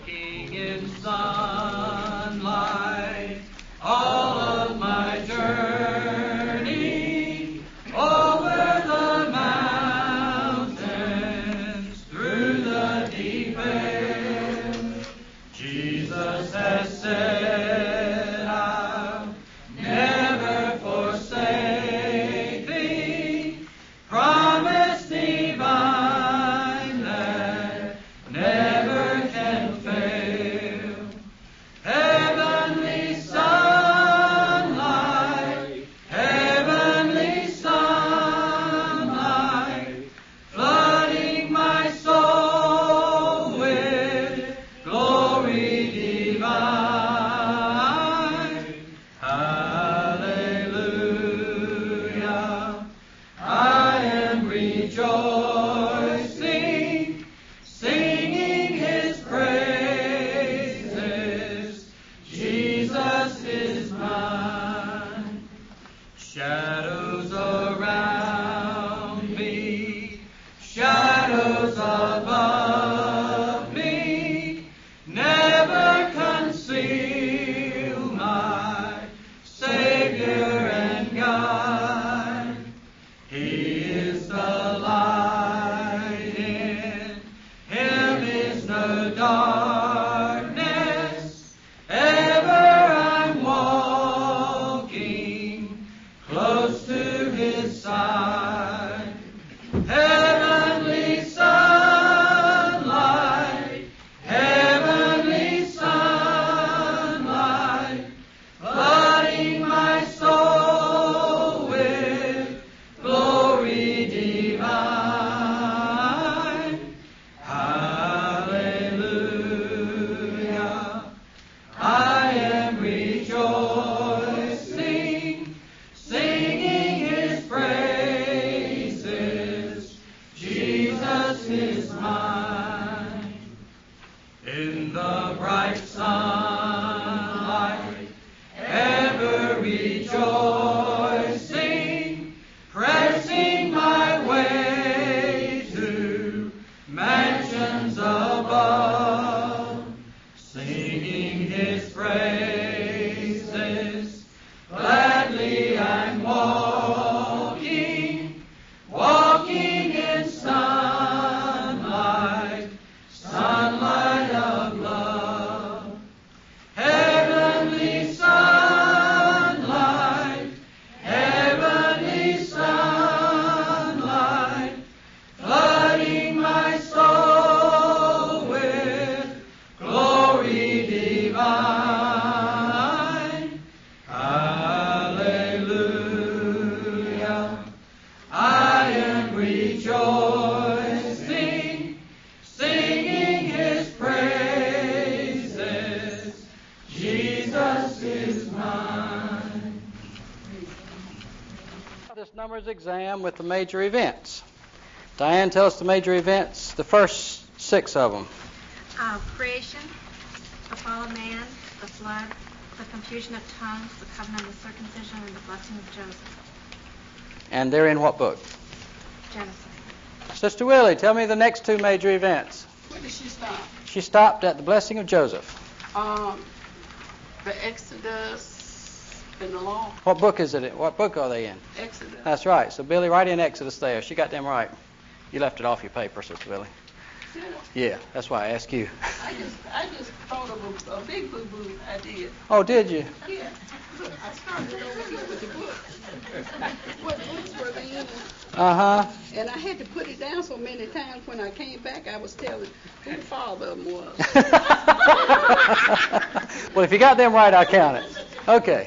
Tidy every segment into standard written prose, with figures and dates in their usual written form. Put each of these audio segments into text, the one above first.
Walking in sunlight, all of my journey, over the mountains, through the deep air, Jesus has said, I'll never forsake thee, promise divine that never can fail. Heavenly sunlight, flooding my soul with glory divine. Hallelujah, I am rejoicing, singing His praises. Jesus is mine. Shadows around me, shadows above me, never conceal my Savior and guide. He is the light, in Him is no darkness. Ever I'm walking close to His side. Heavenly sunlight, flooding my soul with glory divine. Hallelujah, I am rejoicing, singing His praises. Jesus is mine. In the bright sunlight, ever rejoicing, pressing my way to mansions above, singing His praises. Gladly I'm walking in sunlight of love. Heavenly sunlight, flooding my soul with glory divine. Hallelujah, I am rejoicing, singing His praises. Jesus is mine. This numbers exam with the major events. Diane, tell us the major events, the first 6 of them. Creation, the fall of man, the flood, the confusion of tongues, the covenant of circumcision, and the blessing of Joseph. And they're in what book? Genesis. Sister Willie, tell me the next 2 major events. Where did she stop? She stopped at the blessing of Joseph. The Exodus and the Law. What book is it? What book are they in? Exodus. That's right. So Billy, write in Exodus there. She got them right. You left it off your paper, Sister Billy. Yeah, that's why I asked you. I just thought of a big boo-boo I did. Oh, did you? Yeah. Look, I started over here with the book. What books were they in? Uh-huh. And I had to put it down so many times when I came back I was telling who the father of them was. Well, if you got them right, I'll count it. Okay.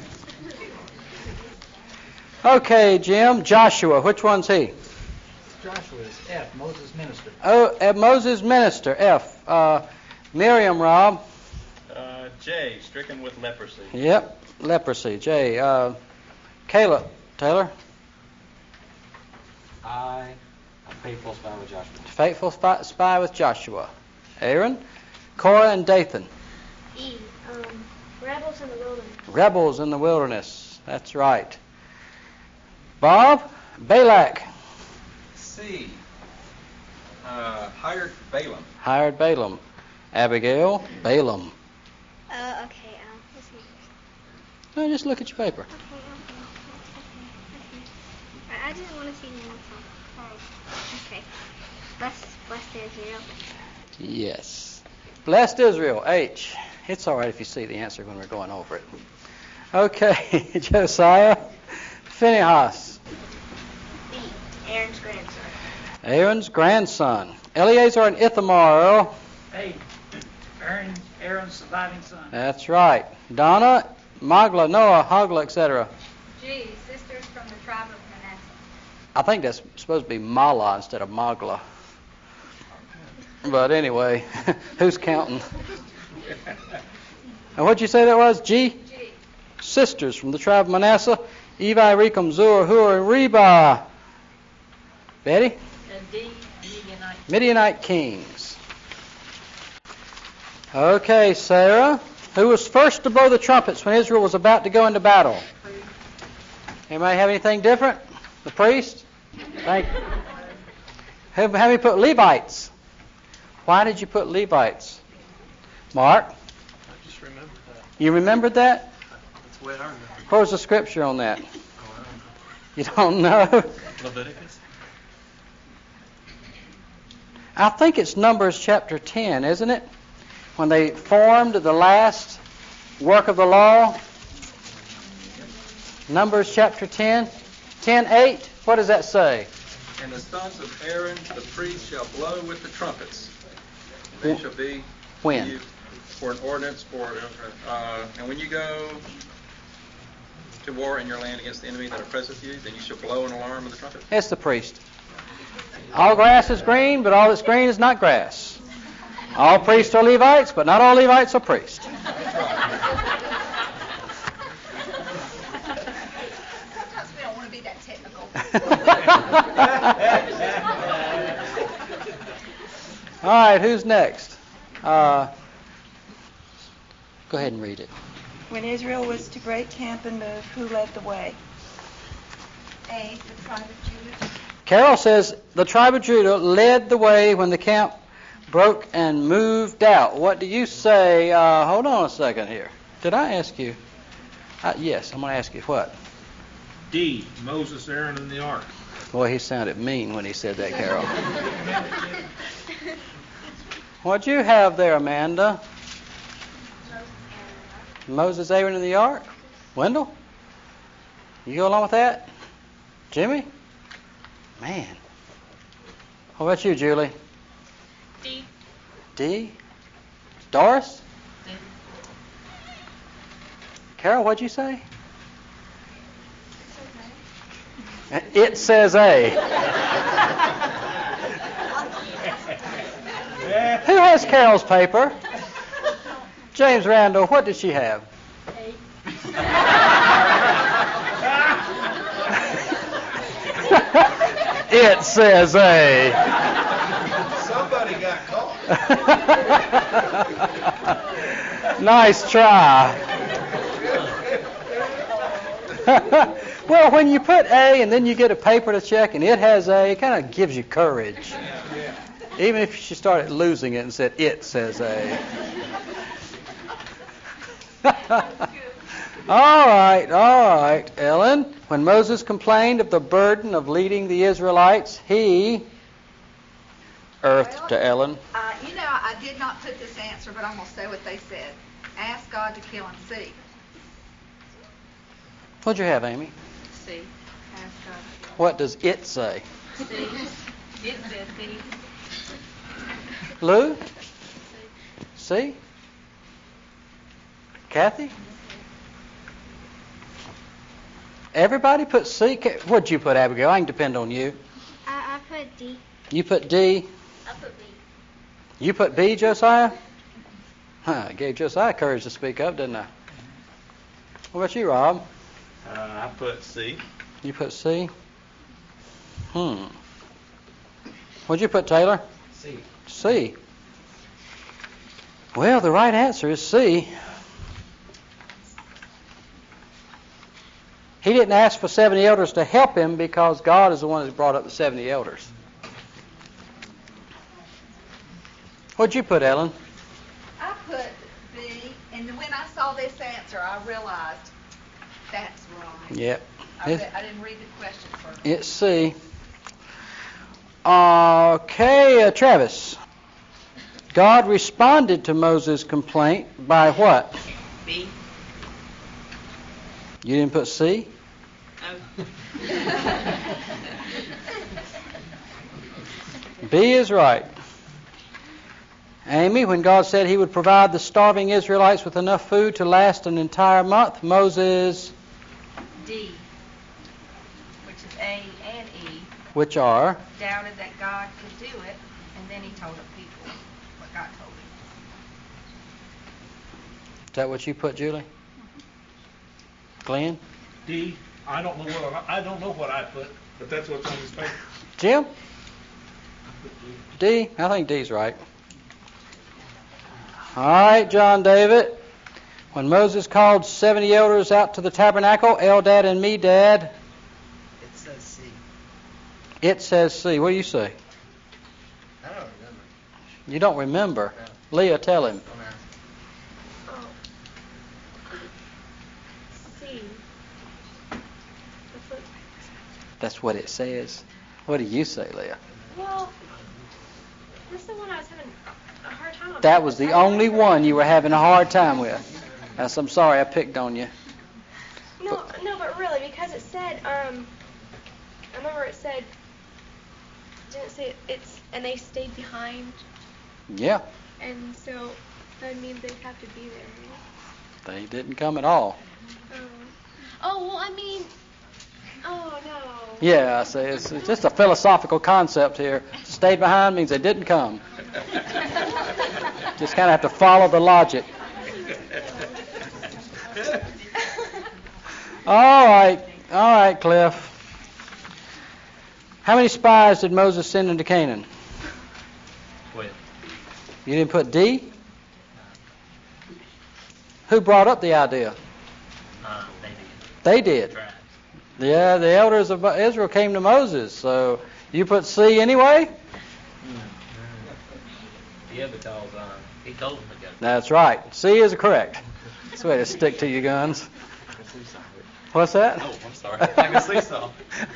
Okay, Jim. Joshua, which one's he? Joshua is F, Moses' minister. Oh, Moses' minister, F. Miriam, Rob. J, stricken with leprosy. Yep, leprosy, J. Caleb, Taylor. I, a faithful spy with Joshua. Faithful spy with Joshua. Aaron. Korah and Dathan. E, rebels in the wilderness. Rebels in the wilderness. That's right. Bob. Balak. C, hired Balaam. Hired Balaam. Abigail, Balaam. Okay, let's see. No, just look at your paper. Okay. I didn't want to see the next one. Alright. Okay. Blessed Israel. Yes. Blessed Israel, H. It's all right if you see the answer when we're going over it. Okay, Josiah, Phinehas. B. Aaron's grandson. Aaron's grandson. Eleazar and Ithamar, Earl. A. Aaron's surviving son. That's right. Donna, Magla, Noah, Hogla, etc. G. Sisters from the tribe of Manasseh. I think that's supposed to be Mala instead of Magla. But anyway, who's counting? And what'd you say that was? G? G. Sisters from the tribe of Manasseh. Evi, Rechem, Zur, Hur, and Reba. Betty? And D. Midianite. Midianite kings. Okay, Sarah. Who was first to blow the trumpets when Israel was about to go into battle? Anybody have anything different? The priest? Thank you. Have we put Levites? Why did you put Levites? Mark? I just remembered that. You remembered that? That's the way I remember. Where's the scripture on that? Oh, I don't know. You don't know? Leviticus? I think it's Numbers chapter 10, isn't it? When they formed the last work of the law. Numbers chapter 10. 10:8. What does that say? And the sons of Aaron, the priest, shall blow with the trumpets. They shall be When? to you for an ordinance and when you go to war in your land against the enemy that oppresseth you, then you shall blow an alarm of the trumpet. It's the priest. All grass is green, but all that's green is not grass. All priests are Levites, but not all Levites are priests. Sometimes we don't want to be that technical. All right, who's next? Go ahead and read it. When Israel was to break camp and move, who led the way? A. The tribe of Judah. Carol says the tribe of Judah led the way when the camp broke and moved out. What do you say? Hold on a second here. Did I ask you? Yes, I'm going to ask you what? D. Moses, Aaron, and the ark. Boy, he sounded mean when he said that, Carol. What'd you have there, Amanda? Moses, Aaron, and the ark? Wendell? You go along with that? Jimmy? Man. What about you, Julie? D. D? Doris? D. Carol, what'd you say? It says A. Who has Carol's paper? James Randall, what did she have? A. It says A. Somebody got caught. Nice try. Well, when you put A and then you get a paper to check and it has A, it kind of gives you courage. Even if she started losing it and said, it says A. All right, Ellen. When Moses complained of the burden of leading the Israelites, he earthed to Ellen. I did not put this answer, but I'm going to say what they said. Ask God to kill and see. What'd you have, Amy? See. Ask God to kill. What does it say? See. It says see. Lou? See? Kathy? Everybody put C. What'd you put, Abigail? I can depend on you. I put D. You put D. I put B. You put B, Josiah? Huh, it gave Josiah courage to speak up, didn't I? What about you, Rob? I put C. You put C? What'd you put, Taylor? C. C. Well, the right answer is C. He didn't ask for 70 elders to help him because God is the one that brought up the 70 elders. What'd you put, Ellen? put B, and when I saw this answer, I realized that's wrong. Yep. I didn't read the question first. It's C. Okay, Travis. God responded to Moses' complaint by what? B. You didn't put C? Oh. B is right. Amy, when God said he would provide the starving Israelites with enough food to last an entire month, Moses... D, which is A and E, Which are? doubted that God could do it, and then he told the people what God told him. Is that what you put, Julie? Glenn? D. I don't know what I put, but that's what's on his paper. Jim? D? I think D's right. All right, John David. When Moses called 70 elders out to the tabernacle, Eldad and Medad. It says C. It says C. What do you say? I don't remember. You don't remember? No. Leah, tell him. Oh. C. That's what it says. What do you say, Leah? Well, this is the one I was having a hard time with. That was the only one you were having a hard time with. I'm sorry I picked on you. No, but really, because it said, I remember it said, didn't it say it's, and they stayed behind? Yeah. And so that means they'd have to be there, right? They didn't come at all. Oh, well, I mean, oh, no. Yeah, I say it's just a philosophical concept here. Stayed behind means they didn't come. Just kind of have to follow the logic. All right, Cliff. How many spies did Moses send into Canaan? 12. You didn't put D? Who brought up the idea? They did. Yeah, the elders of Israel came to Moses. So you put C anyway? Yeah, because he told them to go. That's right. C is correct. That's the way to stick to your guns. What's that? Oh, I'm sorry. Like a seesaw.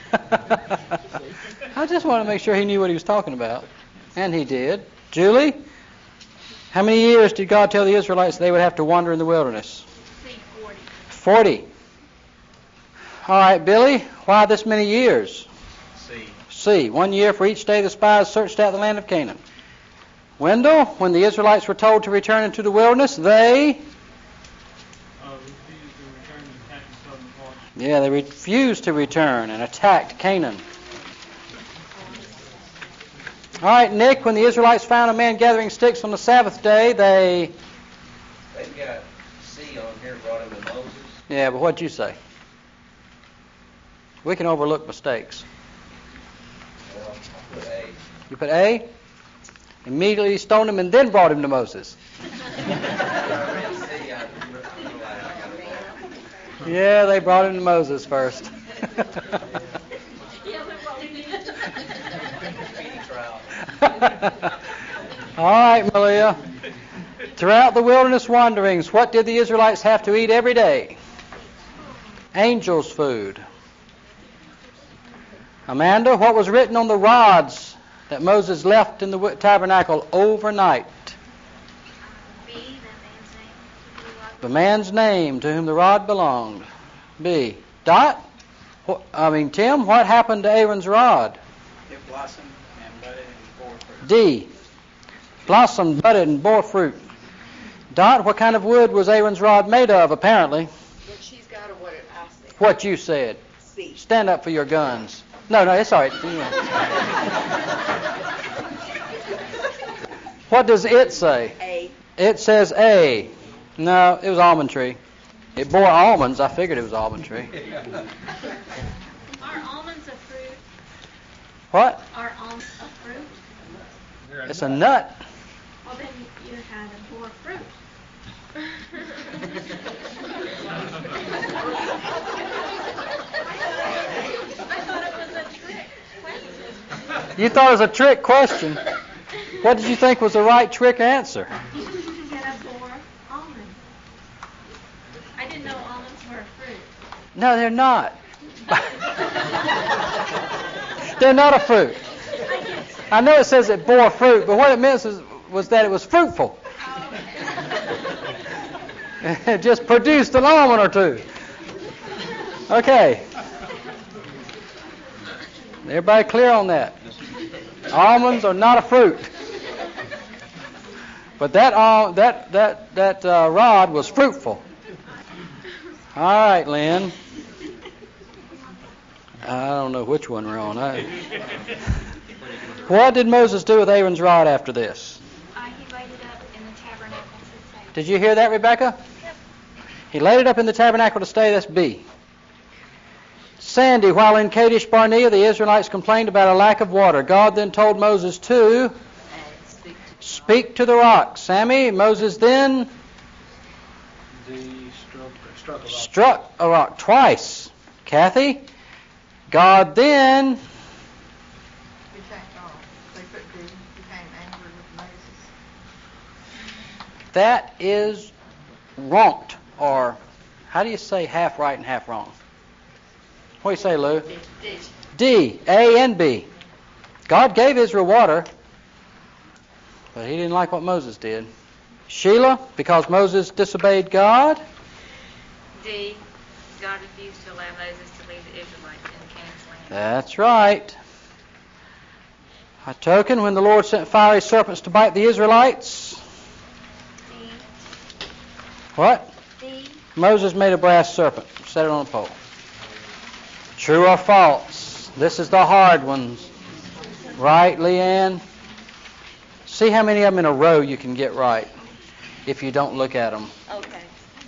I just want to make sure he knew what he was talking about. And he did. Julie, how many years did God tell the Israelites they would have to wander in the wilderness? 40. 40. All right, Billy, why this many years? C. 1 year for each day the spies searched out the land of Canaan. Wendell, when the Israelites were told to return into the wilderness, they... Yeah, they refused to return and attacked Canaan. All right, Nick, when the Israelites found a man gathering sticks on the Sabbath day, They've got C on here, brought him to Moses. Yeah, but what'd you say? We can overlook mistakes. Well, I put A. You put A? Immediately stoned him and then brought him to Moses. Yeah, they brought him to Moses first. All right, Malia. Throughout the wilderness wanderings, what did the Israelites have to eat every day? Angels' food. Amanda, what was written on the rods that Moses left in the tabernacle overnight? B, The man's name to whom the rod belonged. B. Dot? Tim, what happened to Aaron's rod? It blossomed and budded and bore fruit. D. Blossomed, budded, and bore fruit. Dot, what kind of wood was Aaron's rod made of, apparently? What she's got or what I said. What you said. C. Stand up for your guns. No, it's all right. What does it say? A. It says A. No, it was almond tree. It bore almonds. I figured it was almond tree. Are almonds a fruit? What? Are almonds a fruit? It's a nut. Well, then you had a bore fruit. I thought it was a trick question. You thought it was a trick question. What did you think was the right trick answer? Get a bore No, they're not. They're not a fruit. I know it says it bore fruit, but what it meant was that it was fruitful. It just produced an almond or two. Okay. Everybody clear on that? Almonds are not a fruit. But that rod was fruitful. All right, Lynn. I don't know which one we're on. What did Moses do with Aaron's rod after this? He laid it up in the tabernacle to stay. Did you hear that, Rebecca? Yep. He laid it up in the tabernacle to stay. That's B. Sandy, while in Kadesh Barnea, the Israelites complained about a lack of water. God then told Moses to speak to the rock. Sammy, Moses then struck a rock twice. Kathy, God then that is wronged, or how do you say half right and half wrong? What do you say, Lou? D, A, and B. God gave Israel water, but he didn't like what Moses did. Sheila, because Moses disobeyed God. D, God refused to allow Moses to lead the Israelites in Canaan's land. That's right. A token, when the Lord sent fiery serpents to bite the Israelites. D. What? D. Moses made a brass serpent, set it on a pole. True or false? This is the hard ones. Right, Leanne? See how many of them in a row you can get right if you don't look at them. Okay.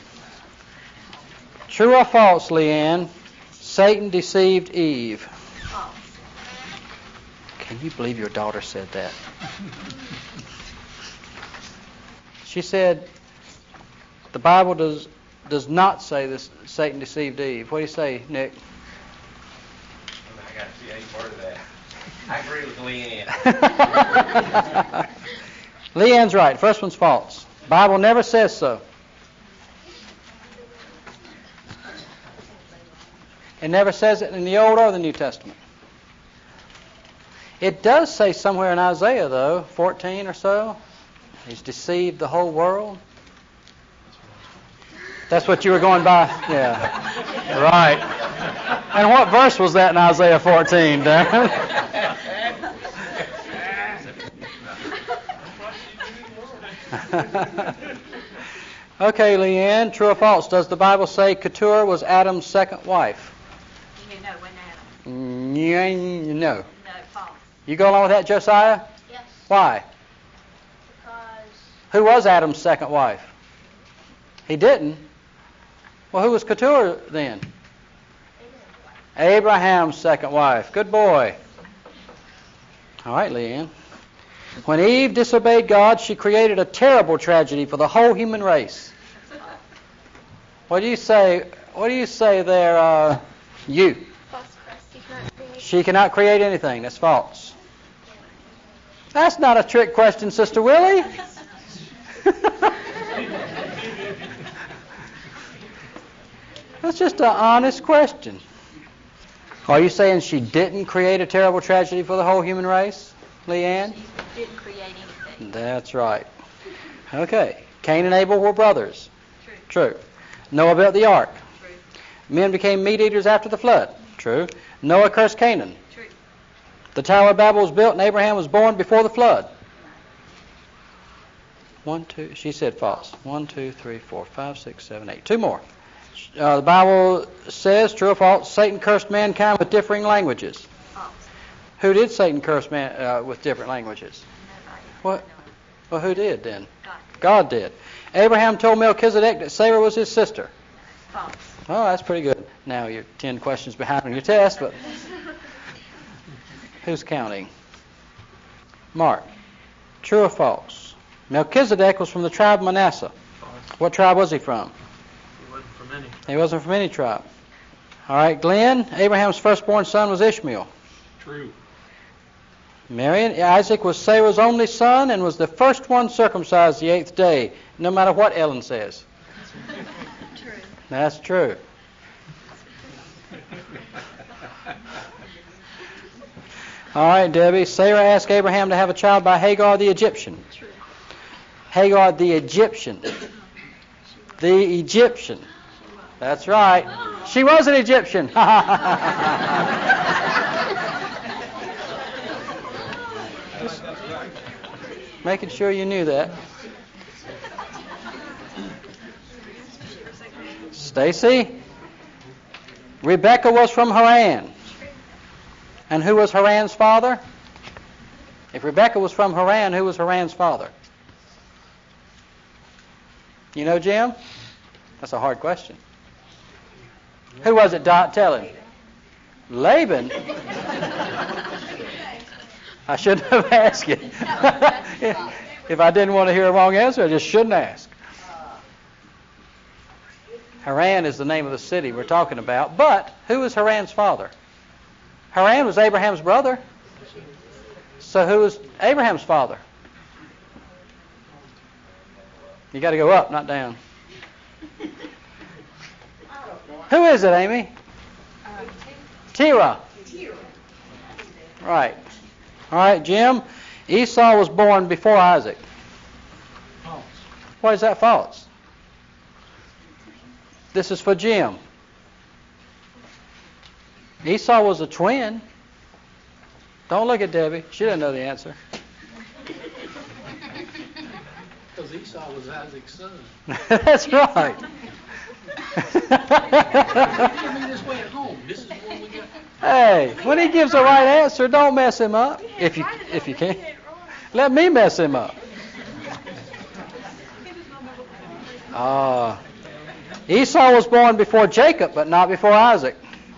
True or false, Leanne? Satan deceived Eve. False. Can you believe your daughter said that? She said the Bible does not say this. Satan deceived Eve. What do you say, Nick? I got to see any part of that. I agree with Leanne. Leanne's right. First one's false. Bible never says so. It never says it in the Old or the New Testament. It does say somewhere in Isaiah, though, 14 or so, he's deceived the whole world. That's what you were going by? Yeah. Right. And what verse was that in Isaiah 14, Darren? Okay, Leanne, true or false? Does the Bible say Keturah was Adam's second wife? No, when Adam. No. No, false. You go along with that, Josiah? Yes. Why? Because Who was Adam's second wife? He didn't. Well, who was Keturah then? Abraham's second wife. Good boy. All right, Leanne. When Eve disobeyed God, she created a terrible tragedy for the whole human race. What do you say? What do you say there, you? She cannot create anything. That's false. That's not a trick question, Sister Willie. That's just an honest question. Are you saying she didn't create a terrible tragedy for the whole human race, Leanne? She didn't create anything. That's right. Okay. Cain and Abel were brothers. True. True. Noah built the ark. True. Men became meat eaters after the flood. True. Noah cursed Canaan. True. The Tower of Babel was built and Abraham was born before the flood. 1, 2. She said false. 1, 2, 3, 4, 5, 6, 7, 8. Two more. The Bible says, true or false, Satan cursed mankind with differing languages. False. Who did Satan curse man with different languages? Nobody. What? Well, who did then? God. God did. Abraham told Melchizedek that Sarah was his sister. False. Oh, that's pretty good. Now you're 10 questions behind on your test, but who's counting? Mark. True or false? Melchizedek was from the tribe of Manasseh. False. What tribe was he from? He wasn't from any. He wasn't from any tribe. All right, Glenn. Abraham's firstborn son was Ishmael. True. Marion. Isaac was Sarah's only son and was the first one circumcised the 8th day, no matter what Ellen says. True. That's true. All right, Debbie. Sarah asked Abraham to have a child by Hagar the Egyptian. Hagar the Egyptian. The Egyptian. That's right. She was an Egyptian. Just making sure you knew that. Stacy? Rebecca was from Haran. And who was Haran's father? If Rebecca was from Haran, who was Haran's father? You know, Jim? That's a hard question. Who was it, Dot? Tell him. Laban? I shouldn't have asked you. If I didn't want to hear a wrong answer, I just shouldn't ask. Haran is the name of the city we're talking about. But who was Haran's father? Haran was Abraham's brother. So who was Abraham's father? You got to go up, not down. Who is it, Amy? Terah. Right. All right, Jim. Esau was born before Isaac. False. Why is that false? This is for Jim. Esau was a twin. Don't look at Debbie. She doesn't know the answer. Because Esau was Isaac's son. That's right. This way at home. This is what we got. Hey, when he gives the right answer, don't mess him up. If you can. Let me mess him up. Esau was born before Jacob, but not before Isaac.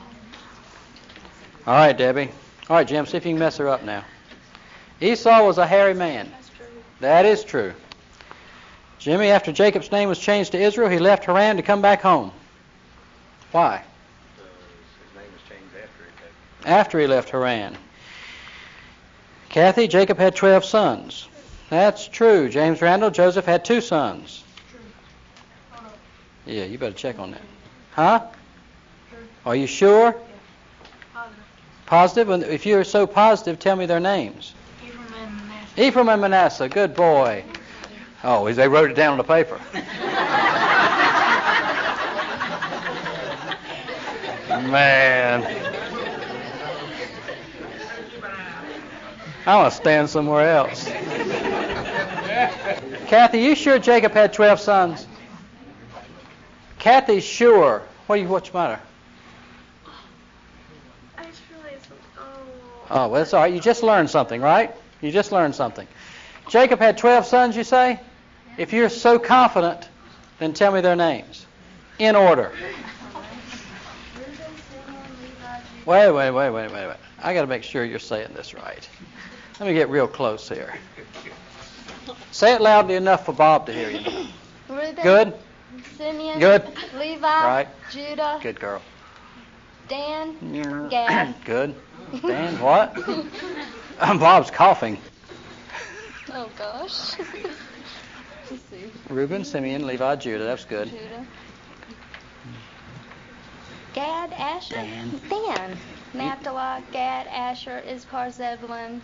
All right, Debbie. All right, Jim, see if you can mess her up now. Esau was a hairy man. That is true. Jimmy, after Jacob's name was changed to Israel, he left Haran to come back home. Why? His name was changed After he left Haran. Kathy, Jacob had 12 sons. That's true. James Randall, Joseph had 2 sons. Yeah, you better check on that. Huh? Are you sure? Positive? If you're so positive, tell me their names. Ephraim and Manasseh. Good boy. Oh, they wrote it down on the paper. Man. I want to stand somewhere else. Kathy, you sure Jacob had 12 sons? Kathy's sure. What's the matter? I just realized. Oh, well, that's all right. You just learned something, right? You just learned something. Jacob had 12 sons, you say? If you're so confident, then tell me their names. In order. Wait. I got to make sure you're saying this right. Let me get real close here. Say it loudly enough for Bob to hear you. Reuben, Good? Simeon, Good. Levi, Right. Judah, Good girl. Dan, Gad. Good. Dan, what? Bob's coughing. Oh gosh. Let's see. Reuben, Simeon, Levi, Judah. That's good. Judah. Gad, Asher, Dan. Naphtali, Gad, Asher, Issachar, Zebulun,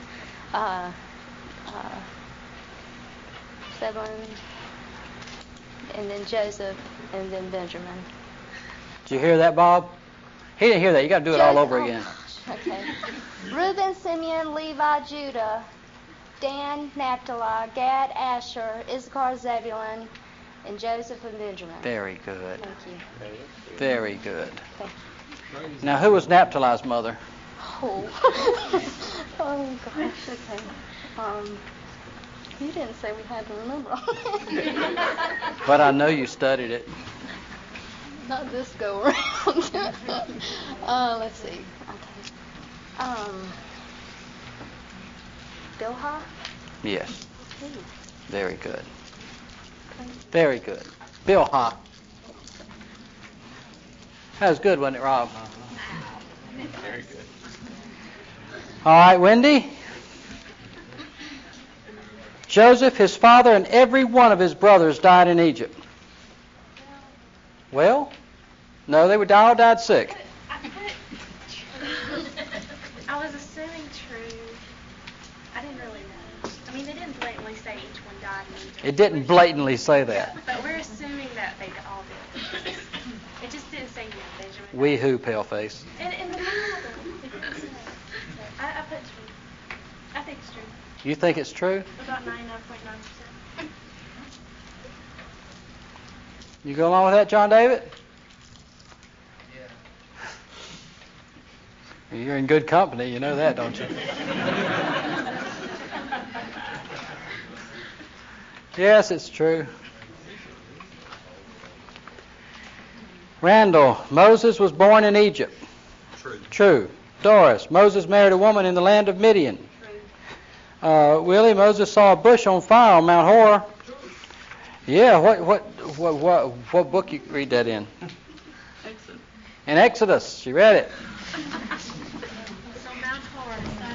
and then Joseph, and then Benjamin. Did you hear that, Bob? He didn't hear that. You got to do it all over again. Okay. Reuben, Simeon, Levi, Judah, Dan, Naphtali, Gad, Asher, Issachar, Zebulun, and Joseph and Benjamin. Very good. Thank you. Very good. Now, who was Naphtali's mother? Oh, oh gosh. Okay. You didn't say we had to remember. But I know you studied it. Not this go around. Let's see. Okay. Bilhah? Yes. Very good. Very good. Bilhah. That was good, wasn't it, Rob? Very good. All right, Wendy. Joseph, his father, and every one of his brothers died in Egypt. Well, no, they all died sick. I was assuming true. It didn't blatantly say that. But we're assuming that they all did. It just didn't say you, Benjamin. We who, paleface? In the Bible, I put true. I think it's true. You think it's true? About 99.9%. You go along with that, John David? Yeah. You're in good company. You know that, don't you? Yes, it's true. Randall, Moses was born in Egypt. True. True. Doris, Moses married a woman in the land of Midian. True. Willie, Moses saw a bush on fire on Mount Hor. Yeah, what book you read that in? Exodus. In Exodus, she read it. It's on Mount Hor.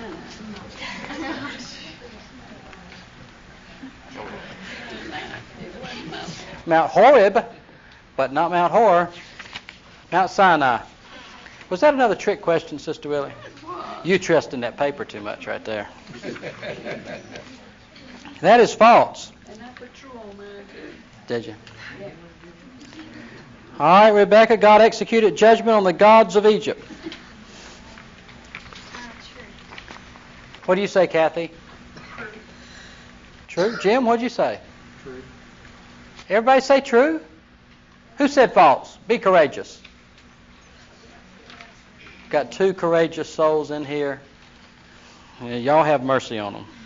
Mount Horeb, but not Mount Hor. Mount Sinai. Was that another trick question, Sister Willie? You trust in that paper too much right there. That is false. And I put true on mine too. Did you? All right, Rebecca, God executed judgment on the gods of Egypt. What do you say, Kathy? True. Jim, what did you say? True. Everybody say true? Who said false? Be courageous. Got two courageous souls in here. Yeah, y'all have mercy on them.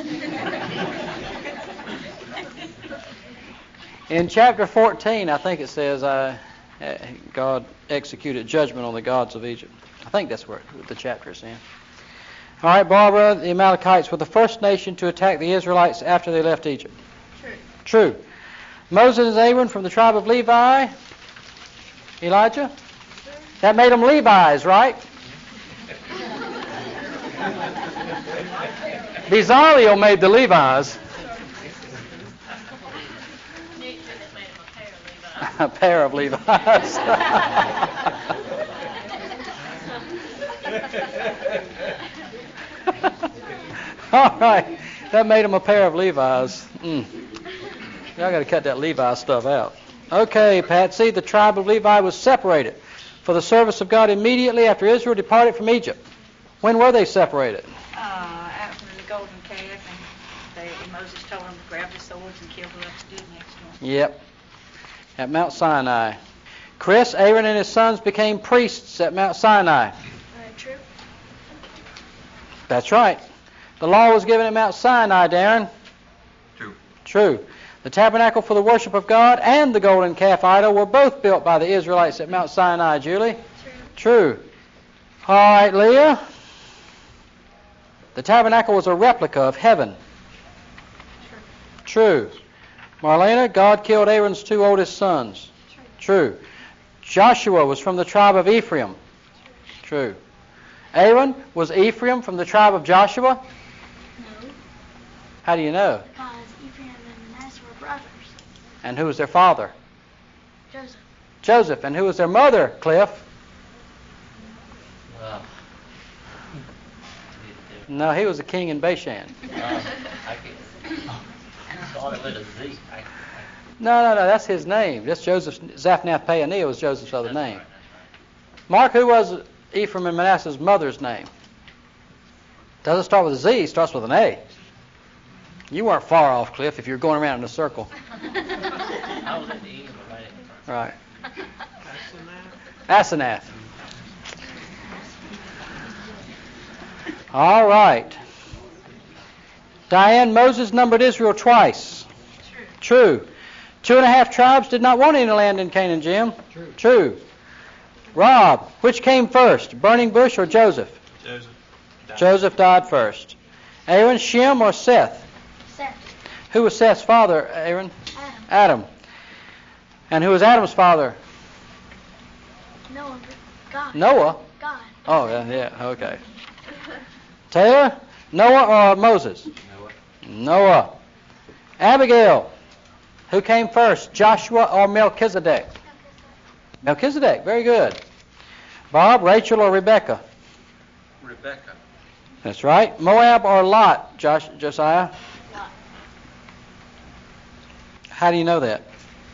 In chapter 14, I think it says God executed judgment on the gods of Egypt. I think that's where the chapter is in. All right, Barbara, the Amalekites were the first nation to attack the Israelites after they left Egypt. True. Moses and Aaron from the tribe of Levi. Elijah? That made them Levi's, right? Bezaleel made the Levi's. A pair of Levi's. All right. That made them a pair of Levi's. Y'all got to cut that Levi stuff out. Okay, Patsy, the tribe of Levi was separated for the service of God immediately after Israel departed from Egypt. When were they separated? After the golden calf, and Moses told them to grab the swords and kill whoever stood next to them. Yep. At Mount Sinai. Chris, Aaron and his sons became priests at Mount Sinai. True. That's right. The law was given at Mount Sinai, Darren. True. True. The tabernacle for the worship of God and the golden calf idol were both built by the Israelites at Mount Sinai, Julie. True. All right, Leah. The tabernacle was a replica of heaven. True. Marlena, God killed Aaron's two oldest sons. True. Joshua was from the tribe of Ephraim. True. Aaron, was Ephraim from the tribe of Joshua? No. How do you know? Because Ephraim and Manasseh were brothers. And who was their father? Joseph. Joseph. And who was their mother, Cliff? No, he was a king in Bashan. No, that's his name. That's Joseph. Zaphnath Paaneah was Joseph's other name. Mark, who was Ephraim and Manasseh's mother's name? Doesn't start with a Z, starts with an A. You weren't far off, Cliff, if you're going around in a circle. I was at the end, but I didn't. Right. Asenath. All right. Diane, Moses numbered Israel twice. True. 2.5 tribes did not want any land in Canaan, Jim. True. Rob, which came first, burning bush or Joseph? Joseph died first. Aaron, Shem, or Seth? Seth. Who was Seth's father, Aaron? Adam. And who was Adam's father? Noah. God. Noah? God. Oh, yeah, okay. Taylor, Noah or Moses? Noah. Abigail, who came first, Joshua or Melchizedek? Melchizedek, very good. Bob, Rachel or Rebecca? Rebecca. That's right. Moab or Lot, Josiah? Lot. How do you know that?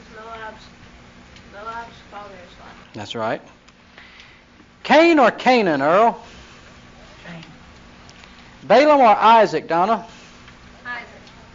Moab's father is like. That's right. Cain or Canaan, Earl? Cain. Balaam or Isaac, Donna? Isaac.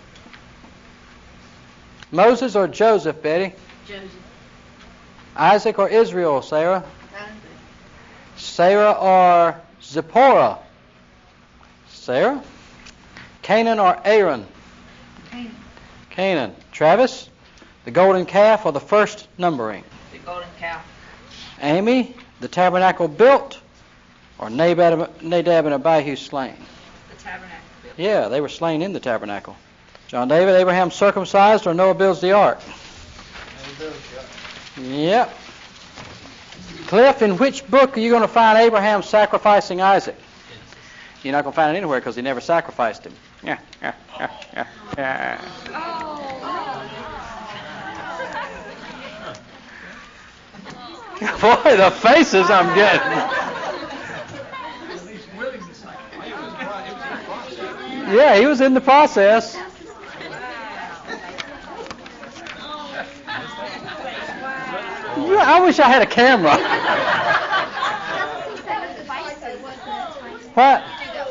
Moses or Joseph, Betty? Joseph. Isaac or Israel, Sarah? Isaac. Sarah or Zipporah? Sarah? Canaan or Aaron? Canaan. Canaan. Travis? The golden calf or the first numbering? The golden calf. Amy? The tabernacle built or Nadab and Abihu slain? The tabernacle built. Yeah, they were slain in the tabernacle. John David, Abraham circumcised or Noah builds the ark? Yep. Cliff, in which book are you going to find Abraham sacrificing Isaac? You're not going to find it anywhere because he never sacrificed him. Yeah. Boy, the faces I'm getting. Yeah, he was in the process. I wish I had a camera. What?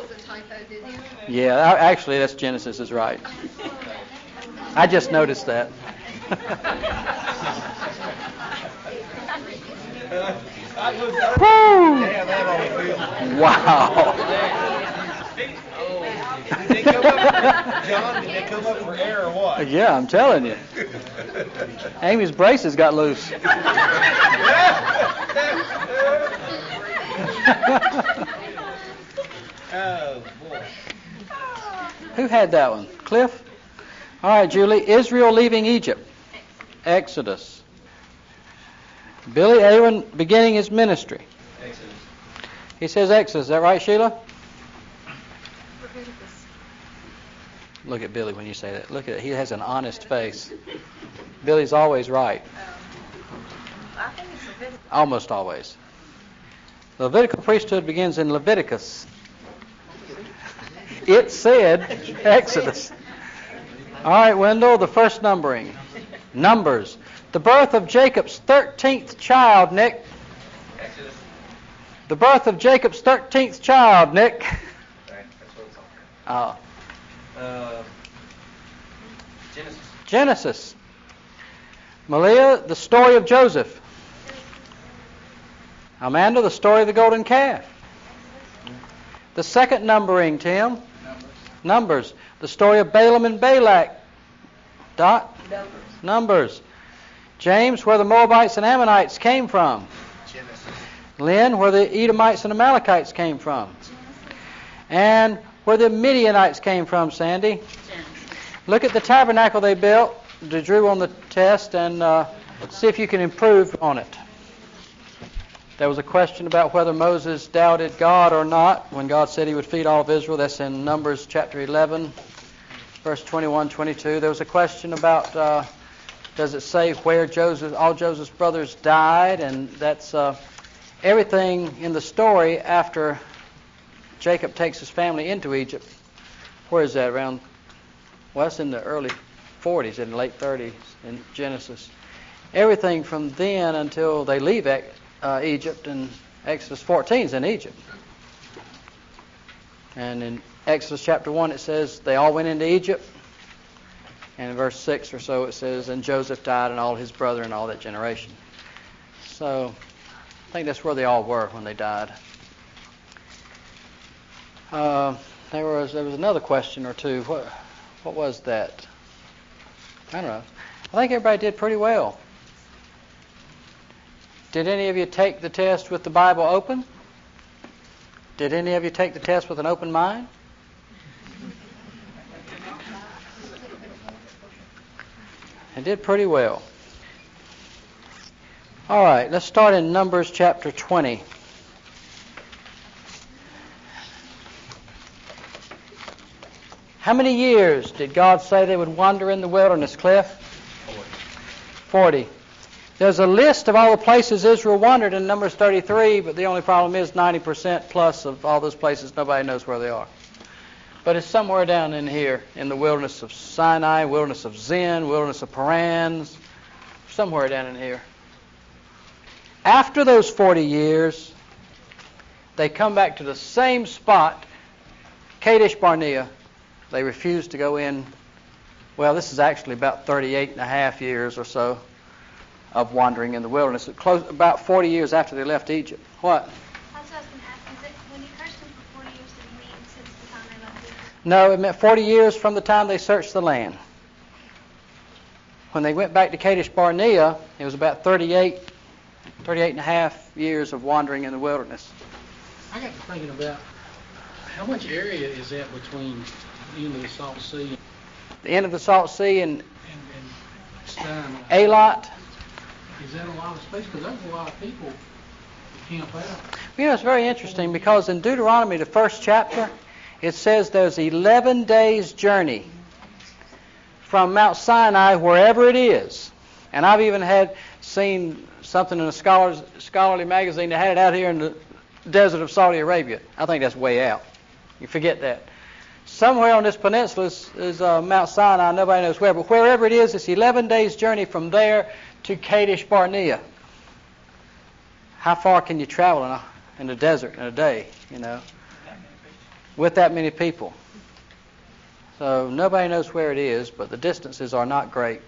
Yeah, actually, that's Genesis is right. I just noticed that. Woo! Wow. John, did they come up for air or what? Yeah, I'm telling you. Amy's braces got loose. Oh, boy. Who had that one? Cliff? All right, Julie. Israel leaving Egypt. Exodus. Billy Aaron beginning his ministry. Exodus. He says Exodus. Is that right, Sheila? Leviticus. Look at Billy when you say that. Look at it. He has an honest face. Billy's always right. I think it's Leviticus. Almost always. The Levitical priesthood begins in Leviticus. It said Exodus. All right, Wendell, the first numbering. Numbers. The birth of Jacob's 13th child, Nick. Exodus. The birth of Jacob's 13th child, Nick. Right, that's what it's on. Oh. Genesis. Genesis. Malia, the story of Joseph. Amanda, the story of the golden calf. The second numbering, Tim. Numbers. The story of Balaam and Balak. Dot. Numbers. James, where the Moabites and Ammonites came from. Genesis. Lynn, where the Edomites and Amalekites came from. And where the Midianites came from, Sandy. Look at the tabernacle they built, Drew on the test, and see if you can improve on it. There was a question about whether Moses doubted God or not when God said he would feed all of Israel. That's in Numbers chapter 11, verse 21, 22. There was a question about does it say where all Joseph's brothers died, and that's everything in the story after Jacob takes his family into Egypt. Where is that? Around, well, it's in the early 40s, in the late 30s in Genesis. Everything from then until they leave Egypt, and Exodus 14 is in Egypt. And in Exodus chapter 1 it says they all went into Egypt. And in verse 6 or so it says, and Joseph died and all his brother and all that generation. So I think that's where they all were when they died. There was another question or two. What was that? I don't know. I think everybody did pretty well. Did any of you take the test with the Bible open? Did any of you take the test with an open mind? I did pretty well. All right, let's start in Numbers chapter 20. How many years did God say they would wander in the wilderness, Cliff? 40. There's a list of all the places Israel wandered in Numbers 33, but the only problem is 90% plus of all those places, nobody knows where they are. But it's somewhere down in here, in the wilderness of Sinai, wilderness of Zin, wilderness of Paran, somewhere down in here. After those 40 years, they come back to the same spot, Kadesh Barnea. They refuse to go in. Well, this is actually about 38 and a half years or so of wandering in the wilderness. About 40 years after they left Egypt. What? That's what I was going to ask. Is it when you cursed them for 40 years, did it mean since the time they left Egypt? No, it meant 40 years from the time they searched the land. When they went back to Kadesh Barnea, it was about 38 and a half years of wandering in the wilderness. I got to thinking about how much area is that between the end of the Salt Sea The end of the Salt Sea and Sinai? Eilat. Is that a lot of space? Because there's a lot of people that camp out. You know, it's very interesting because in Deuteronomy, the first chapter, it says there's 11 days' journey from Mount Sinai, wherever it is. And I've even seen something in a scholarly magazine that had it out here in the desert of Saudi Arabia. I think that's way out. You forget that. Somewhere on this peninsula is Mount Sinai. Nobody knows where. But wherever it is, it's 11 days' journey from there to Kadesh Barnea. How far can you travel in the desert in a day, you know, with that many people? So nobody knows where it is, but the distances are not great.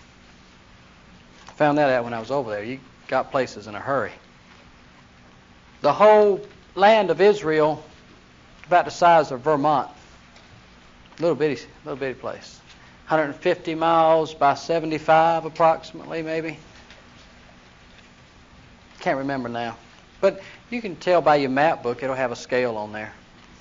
I found that out when I was over there. You got places in a hurry. The whole land of Israel, about the size of Vermont. Little bitty place. 150 miles by 75 approximately, maybe. Can't remember now. But you can tell by your map book, it'll have a scale on there.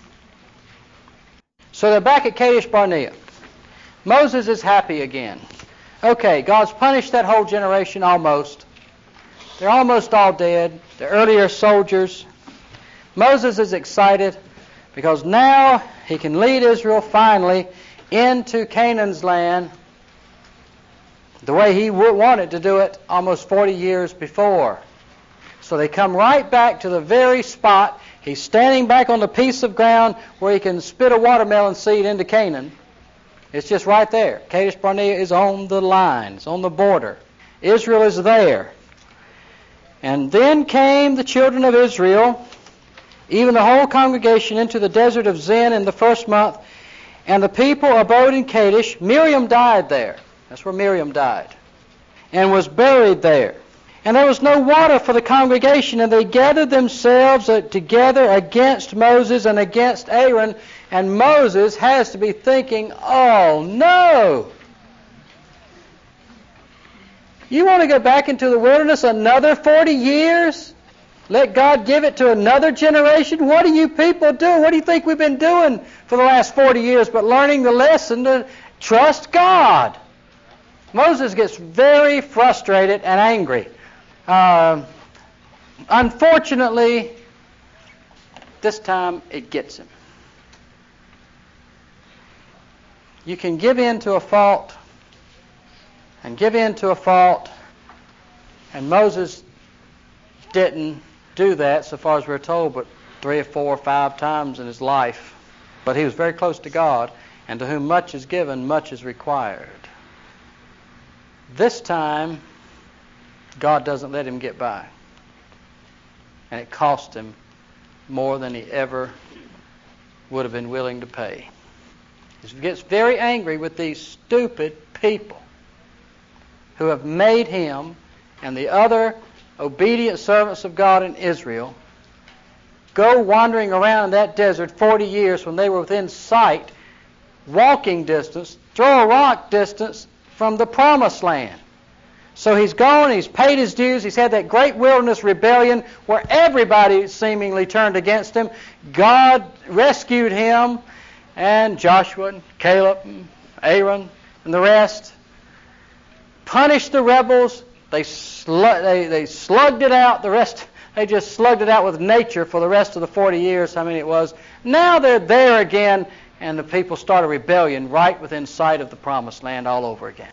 So they're back at Kadesh Barnea. Moses is happy again. Okay, God's punished that whole generation almost. They're almost all dead. The earlier soldiers. Moses is excited because now he can lead Israel finally into Canaan's land the way he wanted to do it almost 40 years before. So they come right back to the very spot. He's standing back on the piece of ground where he can spit a watermelon seed into Canaan. It's just right there. Kadesh Barnea is on the line. It's on the border. Israel is there. And then came the children of Israel, even the whole congregation, into the desert of Zin in the first month. And the people abode in Kadesh. Miriam died there. That's where Miriam died. And was buried there. And there was no water for the congregation, and they gathered themselves together against Moses and against Aaron. And Moses has to be thinking, oh no! You want to go back into the wilderness another 40 years? Let God give it to another generation? What do you people do? What do you think we've been doing for the last 40 years but learning the lesson to trust God? Moses gets very frustrated and angry. Unfortunately, this time it gets him. You can give in to a fault and give in to a fault, and Moses didn't do that so far as we're told, but 3 or 4 or 5 times in his life. But he was very close to God, and to whom much is given, much is required. This time, God doesn't let him get by. And it cost him more than he ever would have been willing to pay. He gets very angry with these stupid people who have made him and the other obedient servants of God in Israel go wandering around that desert 40 years when they were within sight, walking distance, throw a rock distance from the promised land. So he's gone, he's paid his dues, he's had that great wilderness rebellion where everybody seemingly turned against him. God rescued him, and Joshua and Caleb and Aaron and the rest punished the rebels. They slugged it out. They just slugged it out with nature for the rest of the 40 years, how many it was. Now they're there again, and the people start a rebellion right within sight of the promised land all over again.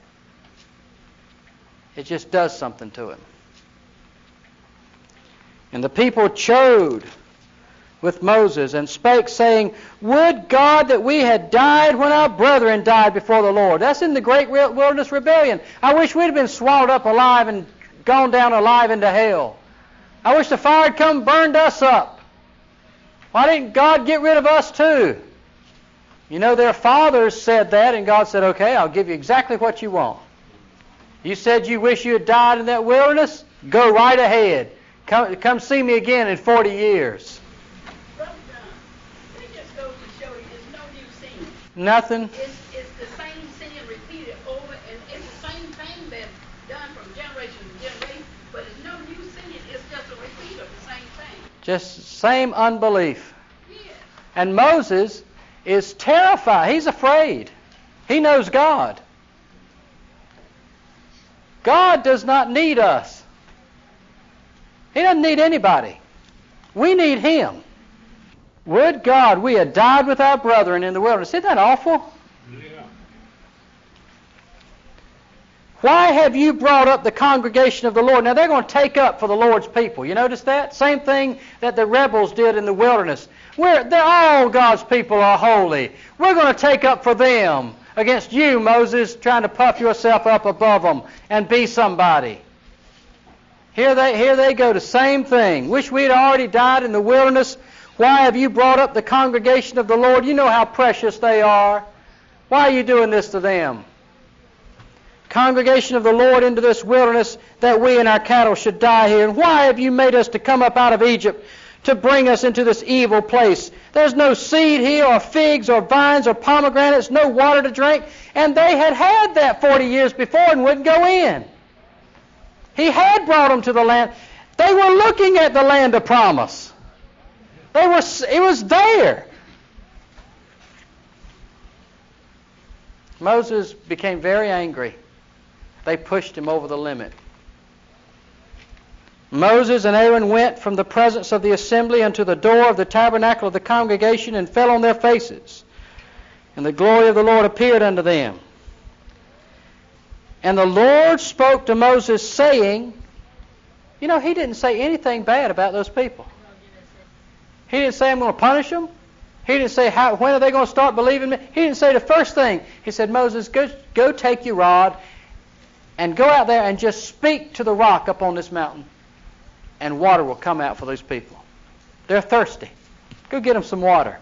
It just does something to him. And the people chode with Moses and spake, saying, Would God that we had died when our brethren died before the Lord. That's in the great wilderness rebellion. I wish we'd have been swallowed up alive and gone down alive into hell. I wish the fire had come and burned us up. Why didn't God get rid of us too? You know, their fathers said that, and God said, okay, I'll give you exactly what you want. You said you wish you had died in that wilderness? Go right ahead. Come see me again in 40 years. Brother John, it just goes to show you there's no new sin. Nothing. It's the same sin repeated over, and it's the same thing that's done from generation to generation, but it's no new sin. It's just a repeat of the same thing. Just same unbelief. Yes. And Moses is terrified. He's afraid. He knows God. God does not need us. He doesn't need anybody. We need Him. Would God we had died with our brethren in the wilderness. Isn't that awful? Yeah. Why have you brought up the congregation of the Lord? Now they're going to take up for the Lord's people. You notice that? Same thing that the rebels did in the wilderness. All God's people are holy. We're going to take up for them against you, Moses, trying to puff yourself up above them and be somebody. Here they go, the same thing. Wish we had already died in the wilderness. Why have you brought up the congregation of the Lord? You know how precious they are. Why are you doing this to them? Congregation of the Lord into this wilderness, that we and our cattle should die here. And why have you made us to come up out of Egypt to bring us into this evil place? There's no seed here, or figs, or vines, or pomegranates, no water to drink. And they had that 40 years before and wouldn't go in. He had brought them to the land. They were looking at the land of promise. It was there. Moses became very angry. They pushed him over the limit. Moses and Aaron went from the presence of the assembly unto the door of the tabernacle of the congregation and fell on their faces. And the glory of the Lord appeared unto them. And the Lord spoke to Moses, saying, he didn't say anything bad about those people. He didn't say, I'm going to punish them. He didn't say, when are they going to start believing me? He didn't say the first thing. He said, Moses, go take your rod and go out there and just speak to the rock up on this mountain, and water will come out for those people. They're thirsty. Go get them some water.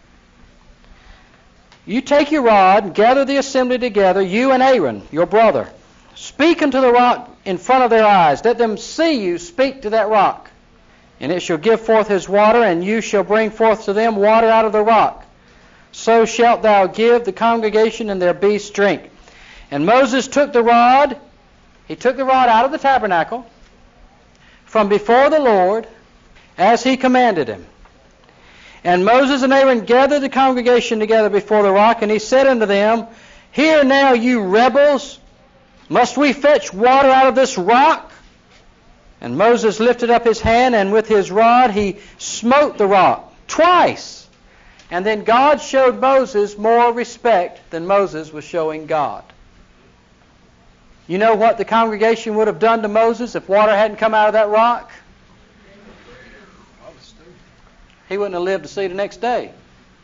You take your rod and gather the assembly together, you and Aaron, your brother. Speak unto the rock in front of their eyes. Let them see you speak to that rock. And it shall give forth his water, and you shall bring forth to them water out of the rock. So shalt thou give the congregation and their beasts drink. And Moses took the rod. He took the rod out of the tabernacle from before the Lord, as he commanded him. And Moses and Aaron gathered the congregation together before the rock, and he said unto them, Hear now, you rebels, must we fetch water out of this rock? And Moses lifted up his hand, and with his rod he smote the rock twice. And then God showed Moses more respect than Moses was showing God. You know what the congregation would have done to Moses if water hadn't come out of that rock? He wouldn't have lived to see the next day.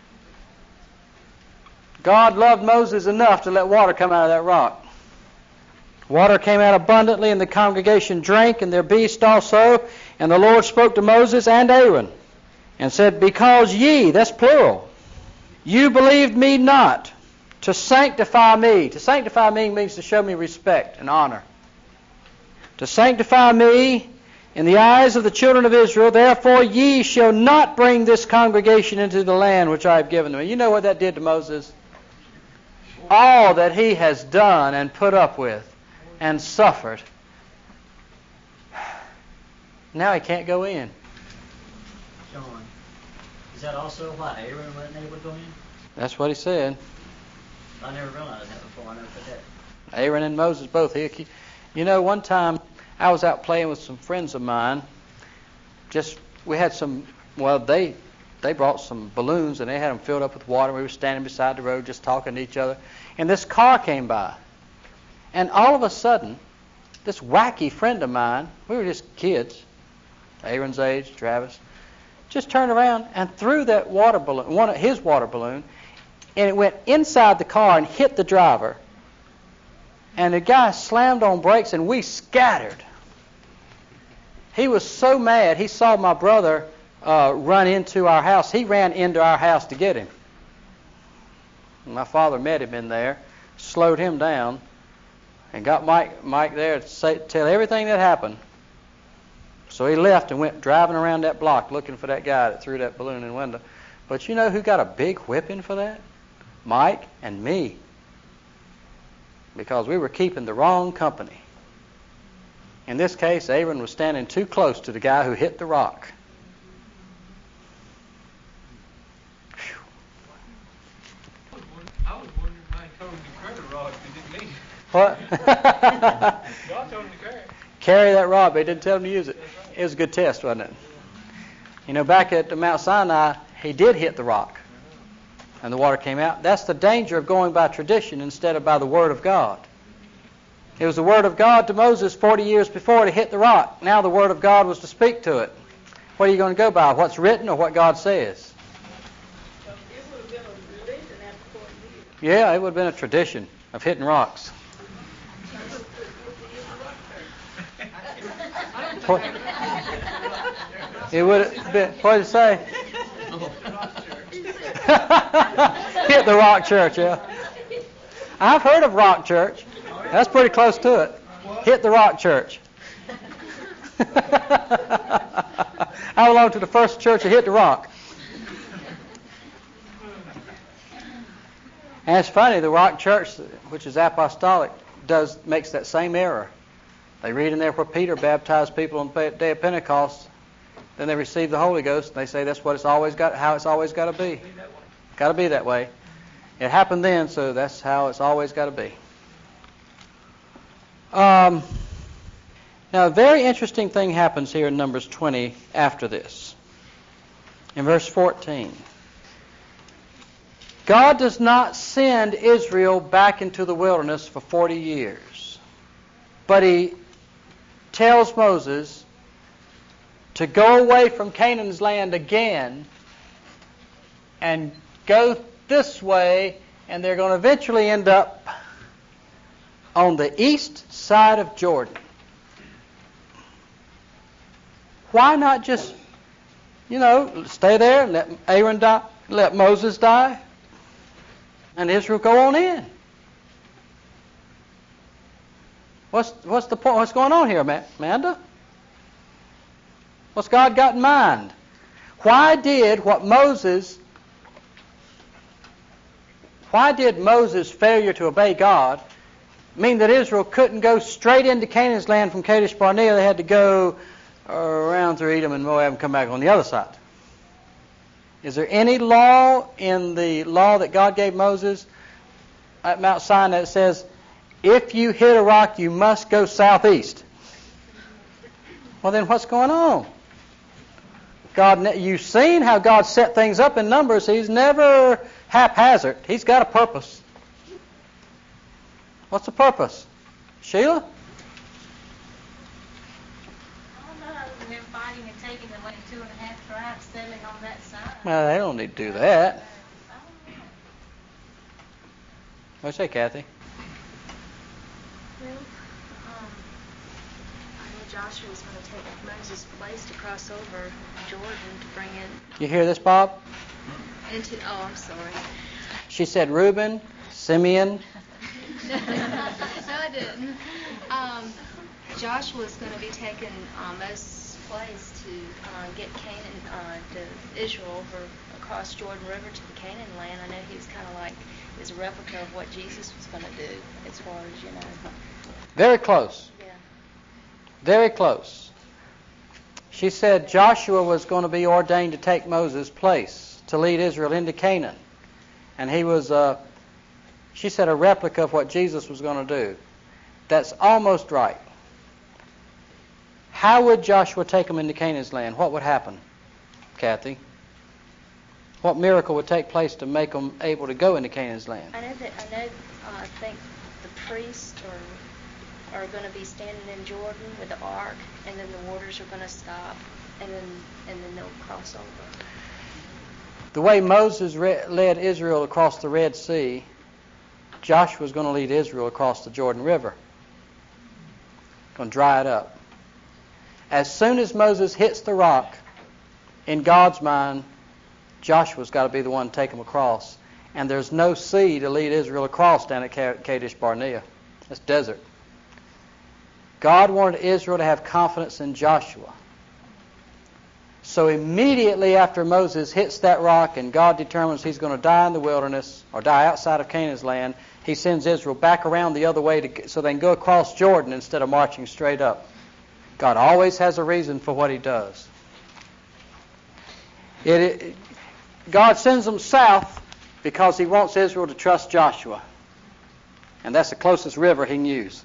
God loved Moses enough to let water come out of that rock. Water came out abundantly, and the congregation drank, and their beasts also. And the Lord spoke to Moses and Aaron, and said, Because ye, that's plural, you believed me not, to sanctify me. To sanctify me means to show me respect and honor. To sanctify me in the eyes of the children of Israel, therefore ye shall not bring this congregation into the land which I have given them. You know what that did to Moses? All that he has done and put up with and suffered. Now he can't go in. John, is that also why Aaron wasn't able to go in? That's what he said. I never realized that before. I never put that. Aaron and Moses both. One time I was out playing with some friends of mine. We had they brought some balloons, and they had them filled up with water. We were standing beside the road just talking to each other. And this car came by. And all of a sudden, this wacky friend of mine, we were just kids, Aaron's age, Travis, just turned around and threw that water balloon, his water balloon, and it went inside the car and hit the driver. And the guy slammed on brakes and we scattered. He was so mad. He saw my brother run into our house. He ran into our house to get him. My father met him in there, slowed him down, and got Mike there to tell everything that happened. So he left and went driving around that block looking for that guy that threw that balloon in the window. But you know who got a big whipping for that? Mike and me. Because we were keeping the wrong company. In this case, Aaron was standing too close to the guy who hit the rock. I was wondering why he told him to carry the rod if he didn't need it. What? God told him to carry it. Carry that rod, but he didn't tell him to use it. It was a good test, wasn't it? You know, back at Mount Sinai, he did hit the rock, and the water came out. That's the danger of going by tradition instead of by the Word of God. It was the Word of God to Moses 40 years before to hit the rock. Now the Word of God was to speak to it. What are you going to go by, what's written or what God says? Yeah, it would have been a tradition of hitting rocks. It would have been, what did it say? Hit the rock church, yeah. I've heard of rock church. That's pretty close to it. Hit the rock church. I belong to the first church that hit the rock. And it's funny, the rock church, which is apostolic, makes that same error. They read in there where Peter baptized people on the day of Pentecost. Then they receive the Holy Ghost, and they say that's what it's always got, how it's always got to be. Got to be that way. It happened then, so that's how it's always got to be. Now, a very interesting thing happens here in Numbers 20 after this. In verse 14. God does not send Israel back into the wilderness for 40 years. But he tells Moses to go away from Canaan's land again and go this way, and they're going to eventually end up on the east side of Jordan. Why not just, stay there and let Aaron die, let Moses die, and Israel go on in? What's the point? What's going on here, Amanda? What's God got in mind? Why did Moses' failure to obey God mean that Israel couldn't go straight into Canaan's land from Kadesh Barnea? They had to go around through Edom and Moab and come back on the other side. Is there any law in the law that God gave Moses at Mount Sinai that says, if you hit a rock, you must go southeast? Well, then what's going on? You've seen how God set things up in Numbers. He's never haphazard. He's got a purpose. What's the purpose? Sheila? Well, they don't need to do that. What do you say, Kathy? Well, I know Joshua was going to take Moses' place to cross over Jordan to bring in. You hear this, Bob? I'm sorry. She said Reuben, Simeon. No, I didn't. Joshua was going to be taking Moses' place to get Canaan to Israel over across Jordan River to the Canaan land. I know he was kind of like is a replica of what Jesus was going to do, as far as Very close. Yeah. Very close. She said Joshua was going to be ordained to take Moses' place to lead Israel into Canaan, and he was. She said a replica of what Jesus was going to do. That's almost right. How would Joshua take them into Canaan's land? What would happen, Kathy? What miracle would take place to make them able to go into Canaan's land? I think the priest or are going to be standing in Jordan with the ark, and then the waters are going to stop, and then they'll cross over. The way Moses led Israel across the Red Sea, Joshua's going to lead Israel across the Jordan River. Going to dry it up. As soon as Moses hits the rock, in God's mind, Joshua's got to be the one to take them across. And there's no sea to lead Israel across down at Kadesh Barnea. It's desert. God wanted Israel to have confidence in Joshua. So immediately after Moses hits that rock and God determines he's going to die in the wilderness or die outside of Canaan's land, he sends Israel back around the other way so they can go across Jordan instead of marching straight up. God always has a reason for what he does. God sends them south because he wants Israel to trust Joshua. And that's the closest river he can use.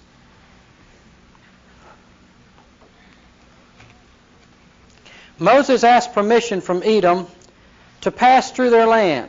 Moses asked permission from Edom to pass through their land.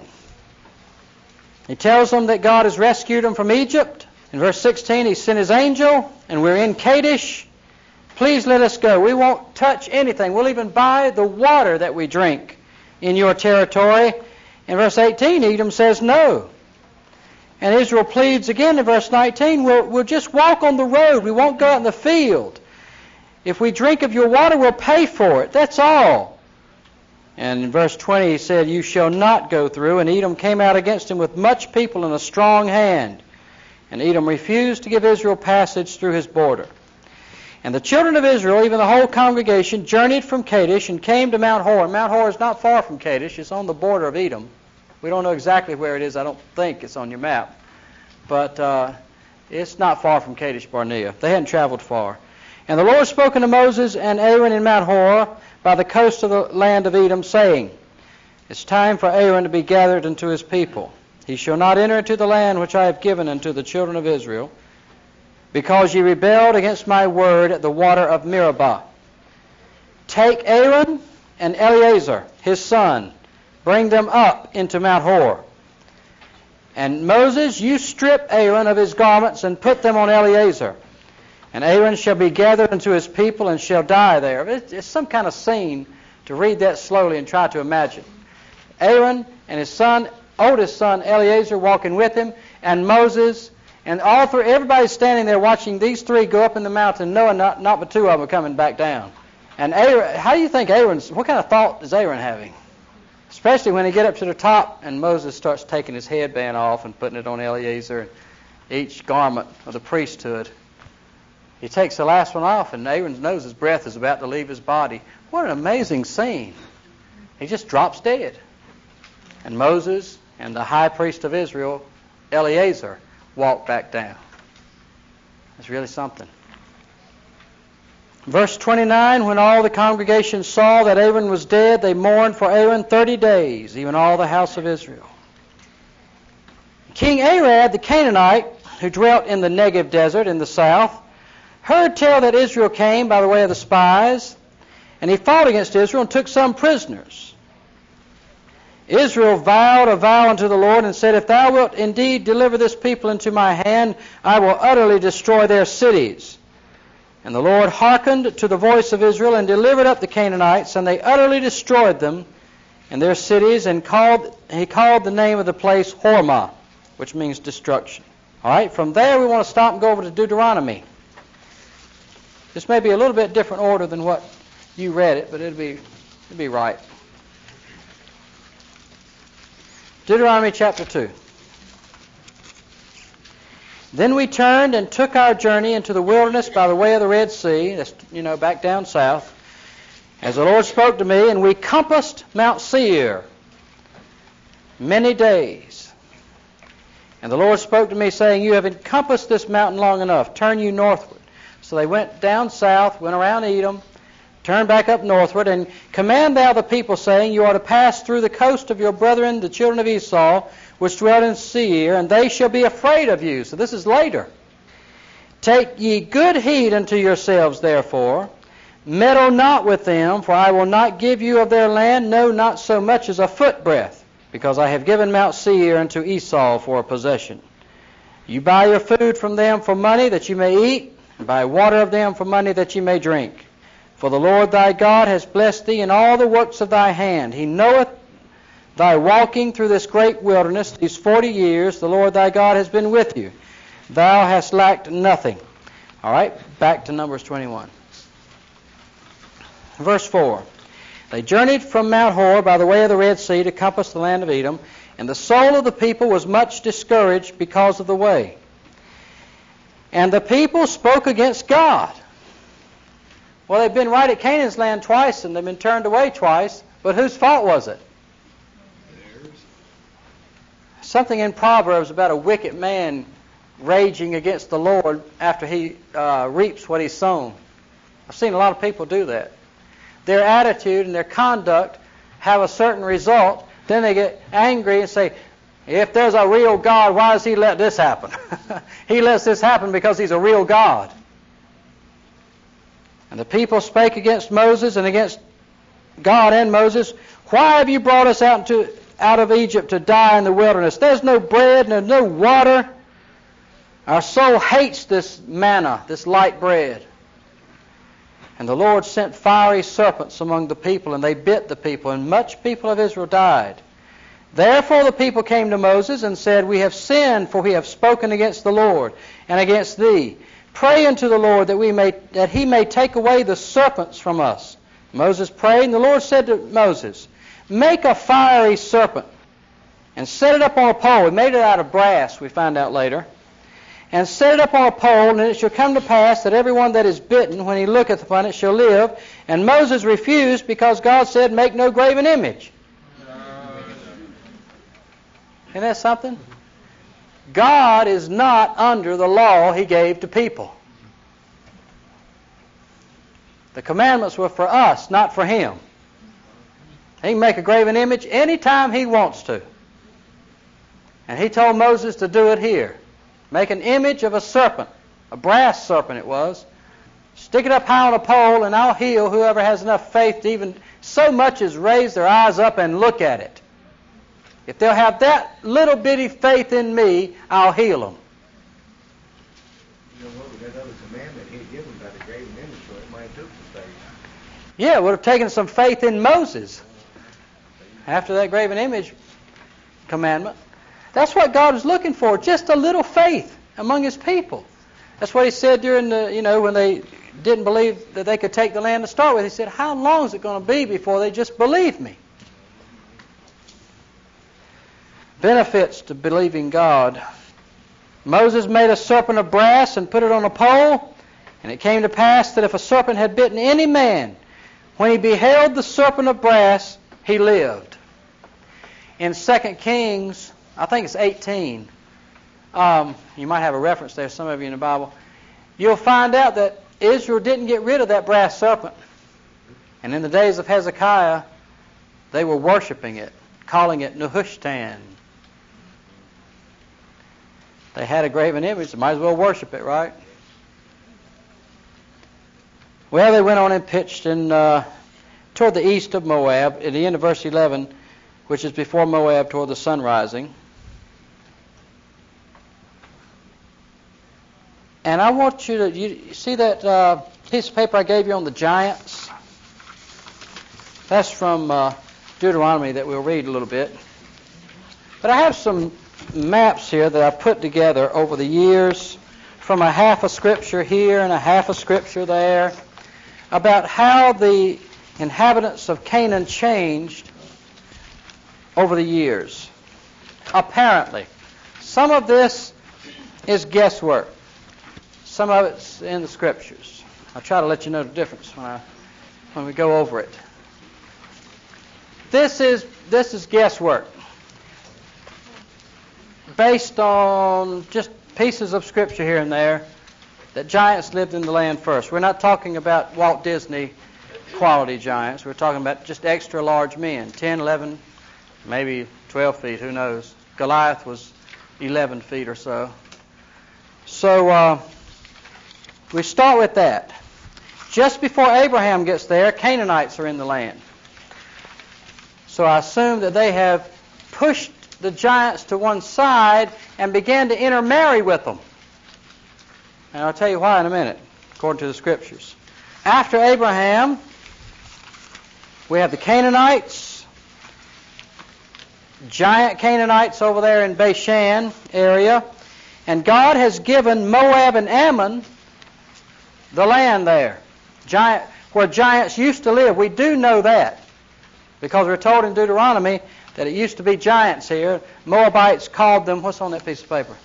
He tells them that God has rescued them from Egypt. In verse 16, he sent his angel, and we're in Kadesh. Please let us go. We won't touch anything. We'll even buy the water that we drink in your territory. In verse 18, Edom says no. And Israel pleads again in verse 19, we'll just walk on the road. We won't go out in the field. If we drink of your water, we'll pay for it. That's all. And in verse 20, he said, you shall not go through. And Edom came out against him with much people and a strong hand. And Edom refused to give Israel passage through his border. And the children of Israel, even the whole congregation, journeyed from Kadesh and came to Mount Hor. Mount Hor is not far from Kadesh. It's on the border of Edom. We don't know exactly where it is. I don't think it's on your map. But it's not far from Kadesh Barnea. They hadn't traveled far. And the Lord spoke unto Moses and Aaron in Mount Hor by the coast of the land of Edom, saying, it's time for Aaron to be gathered unto his people. He shall not enter into the land which I have given unto the children of Israel, because ye rebelled against my word at the water of Meribah. Take Aaron and Eleazar, his son, bring them up into Mount Hor. And Moses, you strip Aaron of his garments and put them on Eleazar. And Aaron shall be gathered unto his people and shall die there. It's some kind of scene to read that slowly and try to imagine. Aaron and his son, oldest son Eleazar, walking with him, and Moses, and all three, everybody's standing there watching these three go up in the mountain, knowing not but two of them are coming back down. And Aaron, how do you think what kind of thought is Aaron having? Especially when they get up to the top and Moses starts taking his headband off and putting it on Eleazar and each garment of the priesthood. He takes the last one off, and Aaron knows his breath is about to leave his body. What an amazing scene. He just drops dead. And Moses and the high priest of Israel, Eleazar, walk back down. It's really something. Verse 29, when all the congregation saw that Aaron was dead, they mourned for Aaron 30 days, even all the house of Israel. King Arad, the Canaanite, who dwelt in the Negev desert in the south, heard tell that Israel came by the way of the spies, and he fought against Israel and took some prisoners. Israel vowed a vow unto the Lord and said, if thou wilt indeed deliver this people into my hand, I will utterly destroy their cities. And the Lord hearkened to the voice of Israel and delivered up the Canaanites, and they utterly destroyed them and their cities, and he called the name of the place Hormah, which means destruction. All right, from there we want to stop and go over to Deuteronomy. This may be a little bit different order than what you read it, but it'll be right. Deuteronomy chapter 2. Then we turned and took our journey into the wilderness by the way of the Red Sea, that's, back down south, as the Lord spoke to me, and we compassed Mount Seir many days. And the Lord spoke to me, saying, you have encompassed this mountain long enough. Turn you northward. So they went down south, went around Edom, turned back up northward, and command thou the people, saying, you are to pass through the coast of your brethren, the children of Esau, which dwell in Seir, and they shall be afraid of you. So this is later. Take ye good heed unto yourselves, therefore. Meddle not with them, for I will not give you of their land, no, not so much as a footbreadth, because I have given Mount Seir unto Esau for a possession. You buy your food from them for money, that you may eat, and buy water of them for money that ye may drink. For the Lord thy God has blessed thee in all the works of thy hand. He knoweth thy walking through this great wilderness these 40 years. The Lord thy God has been with you. Thou hast lacked nothing. All right, back to Numbers 21. Verse 4. They journeyed from Mount Hor by the way of the Red Sea to compass the land of Edom, and the soul of the people was much discouraged because of the way. And the people spoke against God. Well, they've been right at Canaan's land twice, and they've been turned away twice, but whose fault was it? Theirs. Something in Proverbs about a wicked man raging against the Lord after he reaps what he's sown. I've seen a lot of people do that. Their attitude and their conduct have a certain result. Then they get angry and say, if there's a real God, why does he let this happen? He lets this happen because he's a real God. And the people spake against Moses and against God and Moses, why have you brought us out of Egypt to die in the wilderness? There's no bread and there's no water. Our soul hates this manna, this light bread. And the Lord sent fiery serpents among the people, and they bit the people, and much people of Israel died. Therefore the people came to Moses and said, we have sinned, for we have spoken against the Lord and against thee. Pray unto the Lord that he may take away the serpents from us. Moses prayed, and the Lord said to Moses, make a fiery serpent and set it up on a pole. He made it out of brass, we find out later. And set it up on a pole, and it shall come to pass that everyone that is bitten, when he looketh upon it, shall live. And Moses refused, because God said, make no graven image. Isn't that something? God is not under the law he gave to people. The commandments were for us, not for him. He can make a graven image anytime he wants to. And he told Moses to do it here. Make an image of a serpent, a brass serpent it was. Stick it up high on a pole, and I'll heal whoever has enough faith to even so much as raise their eyes up and look at it. If they'll have that little bitty faith in me, I'll heal them. You know what? With that other commandment he'd given about the graven image, so it might have took some faith. Yeah, it would have taken some faith in Moses after that graven image commandment. That's what God was looking for, just a little faith among his people. That's what he said during when they didn't believe that they could take the land to start with. He said, how long is it going to be before they just believe me? Benefits to believing God. Moses made a serpent of brass and put it on a pole, and it came to pass that if a serpent had bitten any man, when he beheld the serpent of brass, he lived. In 2 Kings, I think it's 18, you might have a reference there, some of you in the Bible, you'll find out that Israel didn't get rid of that brass serpent. And in the days of Hezekiah, they were worshiping it, calling it Nehushtan. They had a graven image, they might as well worship it, right? Well, they went on and pitched toward the east of Moab, at the end of verse 11, which is before Moab, toward the sun rising. And I want you see that piece of paper I gave you on the giants? That's from Deuteronomy that we'll read a little bit. But I have some maps here that I put together over the years from a half a scripture here and a half a scripture there about how the inhabitants of Canaan changed over the years. Apparently. Some of this is guesswork. Some of it's in the scriptures. I'll try to let you know the difference when we go over it. This is guesswork based on just pieces of scripture here and there that giants lived in the land first. We're not talking about Walt Disney quality giants. We're talking about just extra large men, 10, 11, maybe 12 feet, who knows. Goliath was 11 feet or so. So we start with that. Just before Abraham gets there, Canaanites are in the land. So I assume that they have pushed the giants to one side and began to intermarry with them. And I'll tell you why in a minute, according to the Scriptures. After Abraham, we have the Canaanites, giant Canaanites over there in Bashan area. And God has given Moab and Ammon the land there, where giants used to live. We do know that because we're told in Deuteronomy that it used to be giants here. Moabites called them, what's on that piece of paper?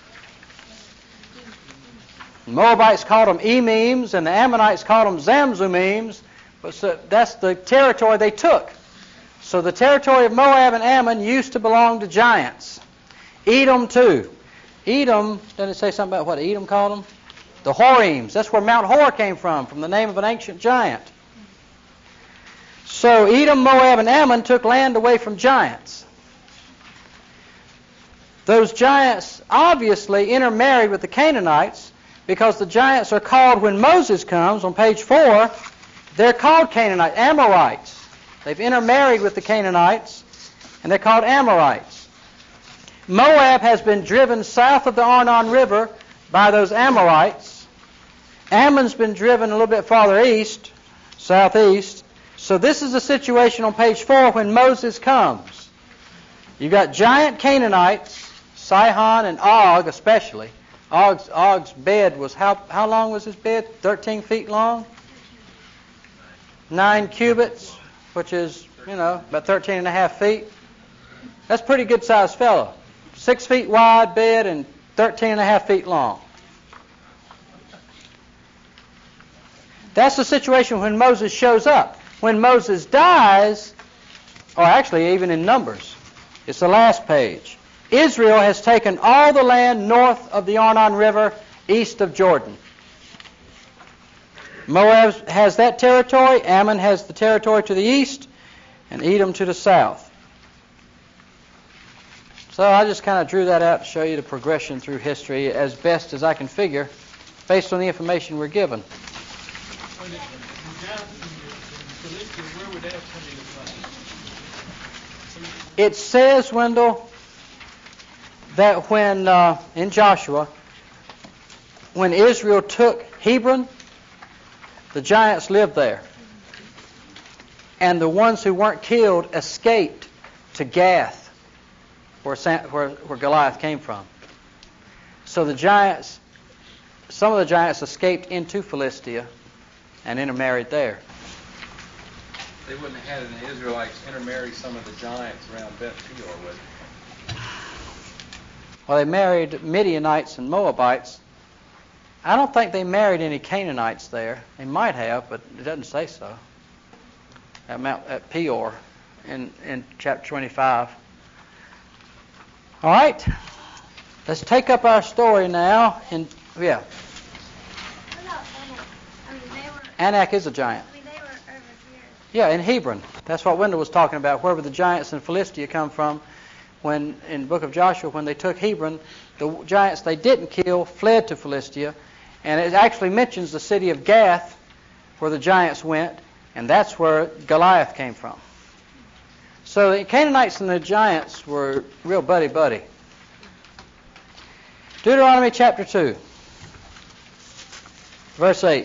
Moabites called them Emims, and the Ammonites called them Zamzumims. So that's the territory they took. So the territory of Moab and Ammon used to belong to giants. Edom too. Edom, doesn't it say something about what Edom called them? The Horims. That's where Mount Hor came from the name of an ancient giant. So Edom, Moab, and Ammon took land away from giants. Those giants obviously intermarried with the Canaanites because the giants are called, when Moses comes on page 4, they're called Canaanites, Amorites. They've intermarried with the Canaanites, and they're called Amorites. Moab has been driven south of the Arnon River by those Amorites. Ammon's been driven a little bit farther east, southeast. So this is the situation on page 4 when Moses comes. You've got giant Canaanites, Sihon and Og especially. Og's bed was, how long was his bed? 13 feet long? 9 cubits, which is, about 13 and a half feet. That's a pretty good sized fellow. 6 feet wide bed and 13 and a half feet long. That's the situation when Moses shows up. When Moses dies, or actually even in Numbers, it's the last page. Israel has taken all the land north of the Arnon River, east of Jordan. Moab has that territory, Ammon has the territory to the east, and Edom to the south. So I just kind of drew that out to show you the progression through history as best as I can figure, based on the information we're given. It says, Wendell, that when, in Joshua, when Israel took Hebron, the giants lived there. And the ones who weren't killed escaped to Gath, where Goliath came from. So the giants, some of the giants escaped into Philistia and intermarried there. They wouldn't have had the Israelites intermarry some of the giants around Beth Peor, would they? Well, they married Midianites and Moabites. I don't think they married any Canaanites there. They might have, but it doesn't say so. At Peor in chapter 25. All right, let's take up our story now. Anak is a giant. Yeah, in Hebron. That's what Wendell was talking about, wherever the giants in Philistia come from. When in the book of Joshua, when they took Hebron, the giants they didn't kill fled to Philistia, and it actually mentions the city of Gath, where the giants went, and that's where Goliath came from. So the Canaanites and the giants were real buddy-buddy. Deuteronomy chapter 2, verse 8.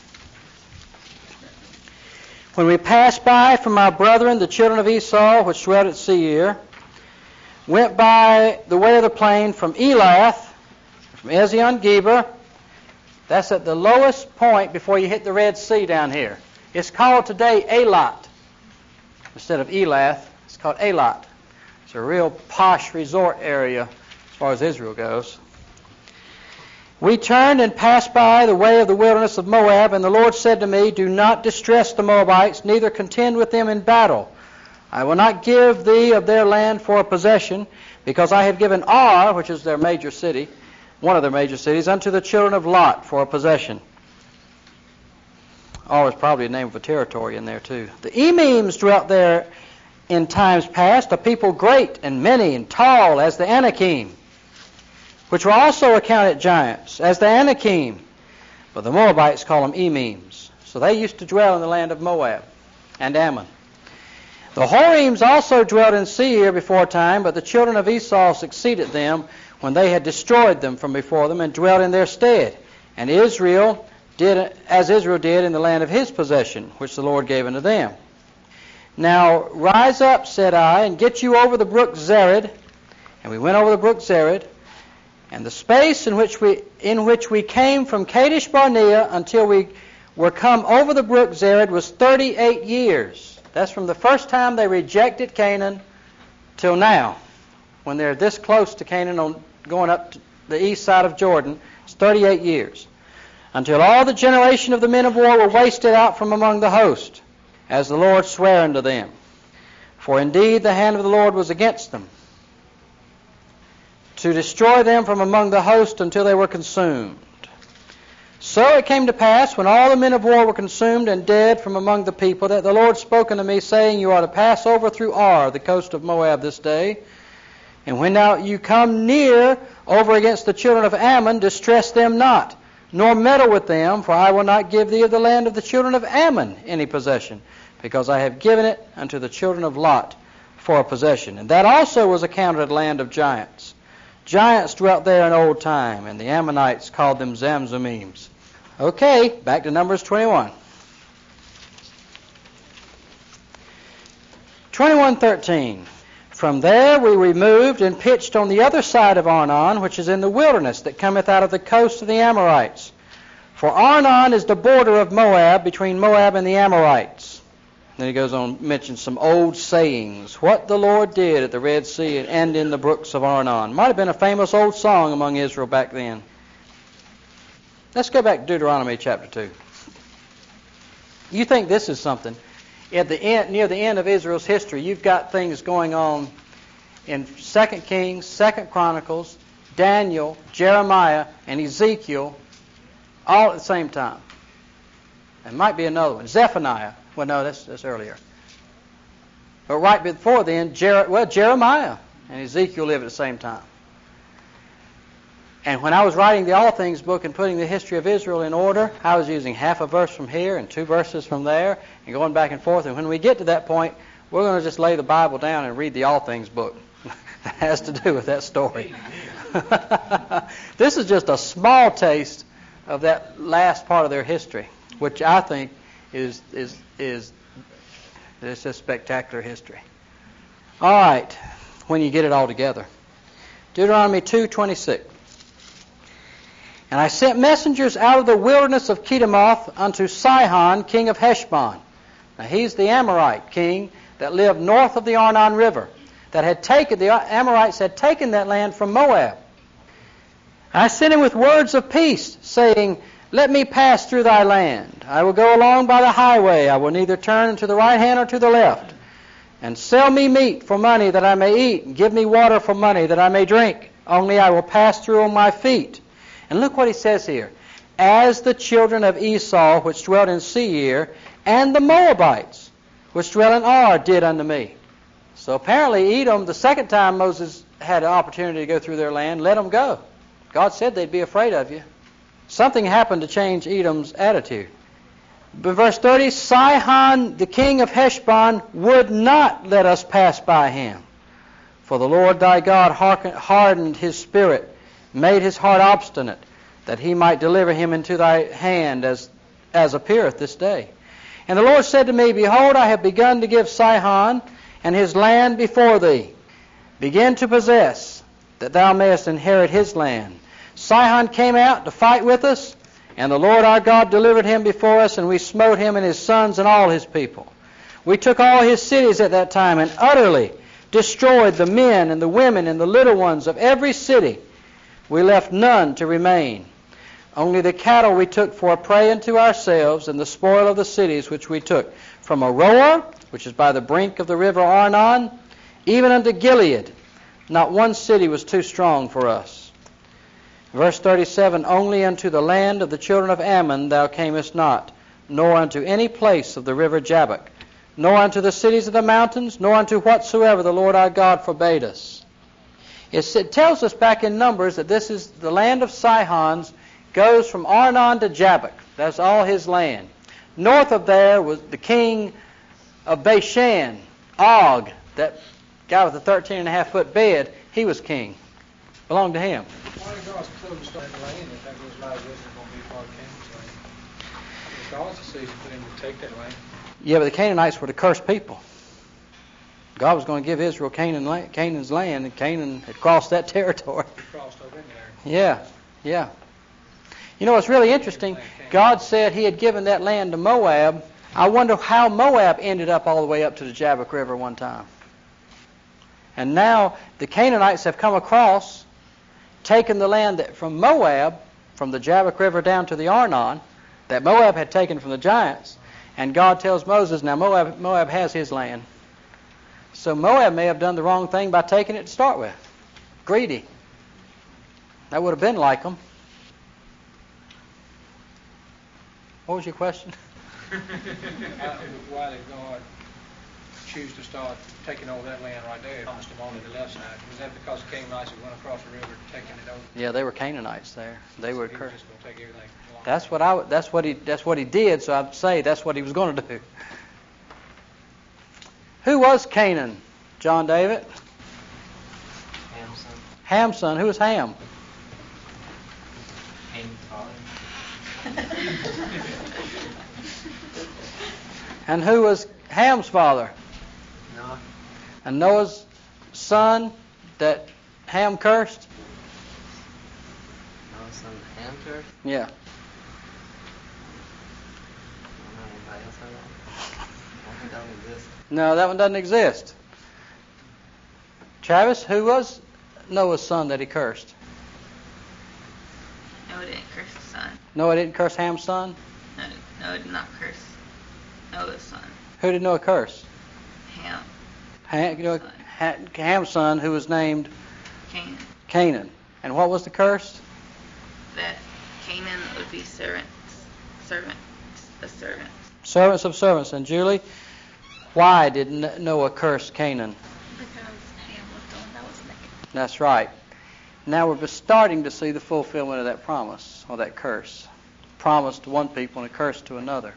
When we passed by from our brethren, the children of Esau, which dwelt at Seir, went by the way of the plain from Elath, from Ezion-Geber. That's at the lowest point before you hit the Red Sea down here. It's called today Eilat. Instead of Elath, it's called Eilat. It's a real posh resort area as far as Israel goes. We turned and passed by the way of the wilderness of Moab, and the Lord said to me, do not distress the Moabites, neither contend with them in battle. I will not give thee of their land for a possession, because I have given Ar, which is their major city, one of their major cities, unto the children of Lot for a possession. Ar is probably the name of a territory in there too. The Emims dwelt there in times past, a people great and many and tall as the Anakim, which were also accounted giants, as the Anakim. But the Moabites call them Emims. So they used to dwell in the land of Moab and Ammon. The Horims also dwelt in Seir before a time, but the children of Esau succeeded them when they had destroyed them from before them and dwelt in their stead. and Israel did as Israel did in the land of his possession, which the Lord gave unto them. Now rise up, said I, and get you over the brook Zered. And we went over the brook Zered, and the space in which we came from Kadesh Barnea until we were come over the brook Zered was 38 years. That's from the first time they rejected Canaan till now. When they're this close to Canaan, going up to the east side of Jordan, it's 38 years. Until all the generation of the men of war were wasted out from among the host, as the Lord sware unto them. For indeed the hand of the Lord was against them, to destroy them from among the host until they were consumed. So it came to pass, when all the men of war were consumed and dead from among the people, that the Lord spoke unto me, saying, You are to pass over through Ar, the coast of Moab, this day. And when now you come near over against the children of Ammon, distress them not, nor meddle with them, for I will not give thee of the land of the children of Ammon any possession, because I have given it unto the children of Lot for a possession. And that also was accounted a land of giants. Giants dwelt there in old time, and the Ammonites called them Zamzummims. Okay, back to Numbers 21. 21:13. From there we removed and pitched on the other side of Arnon, which is in the wilderness that cometh out of the coast of the Amorites. For Arnon is the border of Moab, between Moab and the Amorites. Then he goes on to mention some old sayings. What the Lord did at the Red Sea and in the brooks of Arnon. Might have been a famous old song among Israel back then. Let's go back to Deuteronomy chapter 2. You think this is something. At the end, near the end of Israel's history, you've got things going on in 2 Kings, 2 Chronicles, Daniel, Jeremiah, and Ezekiel all at the same time. There might be another one. Zephaniah. Well, no, that's earlier. But right before then, Jeremiah and Ezekiel live at the same time. And when I was writing the All Things book and putting the history of Israel in order, I was using half a verse from here and 2 verses from there and going back and forth. And when we get to that point, we're going to just lay the Bible down and read the All Things book. That has to do with that story. This is just a small taste of that last part of their history, which I think is just spectacular history. All right, when you get it all together. Deuteronomy 2:26. And I sent messengers out of the wilderness of Kedemoth unto Sihon, king of Heshbon. Now he's the Amorite king that lived north of the Arnon River. The Amorites had taken that land from Moab. I sent him with words of peace, saying, Let me pass through thy land. I will go along by the highway. I will neither turn to the right hand or to the left. And sell me meat for money that I may eat, and give me water for money that I may drink. Only I will pass through on my feet. And look what he says here. As the children of Esau, which dwelt in Seir, and the Moabites, which dwelt in Ar, did unto me. So apparently Edom, the second time Moses had an opportunity to go through their land, let them go. God said they'd be afraid of you. Something happened to change Edom's attitude. But verse 30, Sihon, the king of Heshbon, would not let us pass by him. For the Lord thy God hardened his spirit, made his heart obstinate, that he might deliver him into thy hand, as appeareth this day. And the Lord said to me, Behold, I have begun to give Sihon and his land before thee. Begin to possess, that thou mayest inherit his land. Sihon came out to fight with us, and the Lord our God delivered him before us, and we smote him and his sons and all his people. We took all his cities at that time, and utterly destroyed the men and the women and the little ones of every city. We left none to remain. Only the cattle we took for a prey unto ourselves, and the spoil of the cities which we took. From Aroer, which is by the brink of the river Arnon, even unto Gilead, not one city was too strong for us. Verse 37, Only unto the land of the children of Ammon thou camest not, nor unto any place of the river Jabbok, nor unto the cities of the mountains, nor unto whatsoever the Lord our God forbade us. It tells us back in Numbers that this is the land of Sihon's, goes from Arnon to Jabbok. That's all his land. North of there was the king of Bashan, Og, that guy with the 13.5-foot bed. He was king. Belonged to him. Why did God close the land if that was like this is going to be Saul's decision for them to take that land. Yeah, but the Canaanites were the cursed people. God was going to give Israel Canaan's land, and Canaan had crossed that territory. He crossed over in there. Yeah, yeah. You know what's really interesting? God said He had given that land to Moab. I wonder how Moab ended up all the way up to the Jabbok River one time. And now the Canaanites have come across, taken the land from Moab, from the Jabbok River down to the Arnon, that Moab had taken from the giants. And God tells Moses, now Moab has his land. So Moab may have done the wrong thing by taking it to start with. Greedy. That would have been like them. What was your question? Why did God choose to start taking over that land right there? Promised them only the left side. Was that because the Canaanites had went across the river taking it over? Yeah, they were Canaanites there. They were He was just going to take everything. That's what he did. So I'd say that's what he was going to do. Who was Canaan, John David? Ham's son. Ham's son. Who was Ham? Ham's father. And who was Ham's father? Noah. And Noah's son that Ham cursed? Noah's son that Ham cursed? Yeah. Anybody else have that? That don't exist. No, that one doesn't exist. Travis, who was Noah's son that he cursed? Noah didn't curse his son. Noah didn't curse Ham's son? No, Noah did not curse Noah's son. Who did Noah curse? Ham. Ham's son, who was named Canaan. And what was the curse? That Canaan would be servants of servants. Servants of servants. And Julie, why did Noah curse Canaan? Because Ham was doing Noah's naked. That's right. Now we're starting to see the fulfillment of that promise, or that curse. Promise to one people and a curse to another.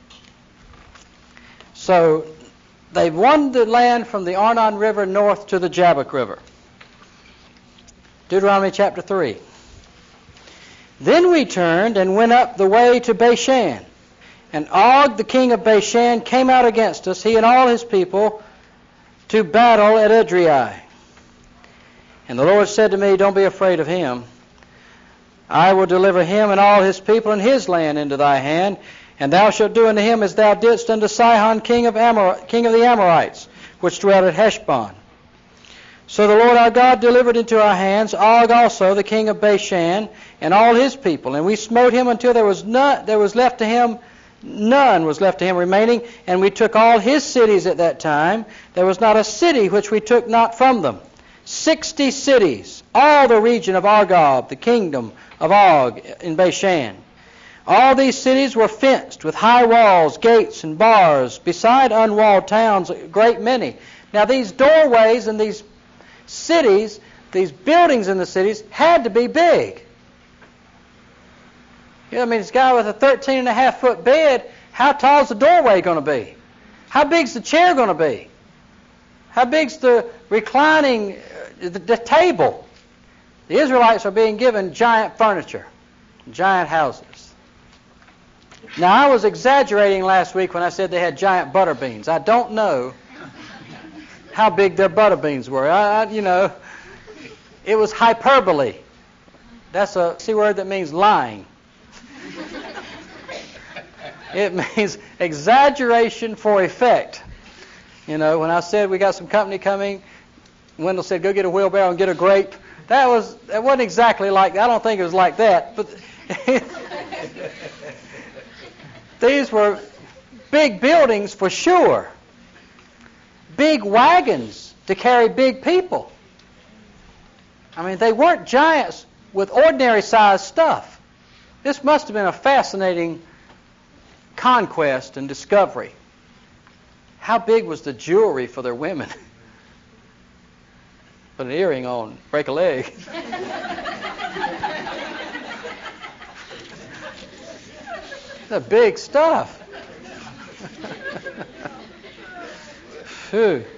So they've won the land from the Arnon River north to the Jabbok River. Deuteronomy chapter 3. Then we turned and went up the way to Bashan. And Og, the king of Bashan, came out against us, he and all his people, to battle at Edrei. And the Lord said to me, don't be afraid of him. I will deliver him and all his people and his land into thy hand, and thou shalt do unto him as thou didst unto Sihon, king of the Amorites, which dwelt at Heshbon. So the Lord our God delivered into our hands Og also, the king of Bashan, and all his people. And we smote him until none was left to him remaining, and we took all his cities at that time. There was not a city which we took not from them. 60 cities, all the region of Argob, the kingdom of Og in Bashan. All these cities were fenced with high walls, gates, and bars, beside unwalled towns, a great many. Now these doorways in these cities, these buildings in the cities, had to be big. You know, this guy with a 13.5-foot bed, how tall is the doorway going to be? How big's the chair going to be? How big's the reclining, the table? The Israelites are being given giant furniture, giant houses. Now, I was exaggerating last week when I said they had giant butter beans. I don't know how big their butter beans were. It was hyperbole. That's a C word that means lying. It means exaggeration for effect. When I said we got some company coming, Wendell said, go get a wheelbarrow and get a grape. That wasn't exactly like that. I don't think it was like that. But these were big buildings for sure. Big wagons to carry big people. They weren't giants with ordinary sized stuff. This must have been a fascinating conquest and discovery. How big was the jewelry for their women? Put an earring on, break a leg. The big stuff. Phew.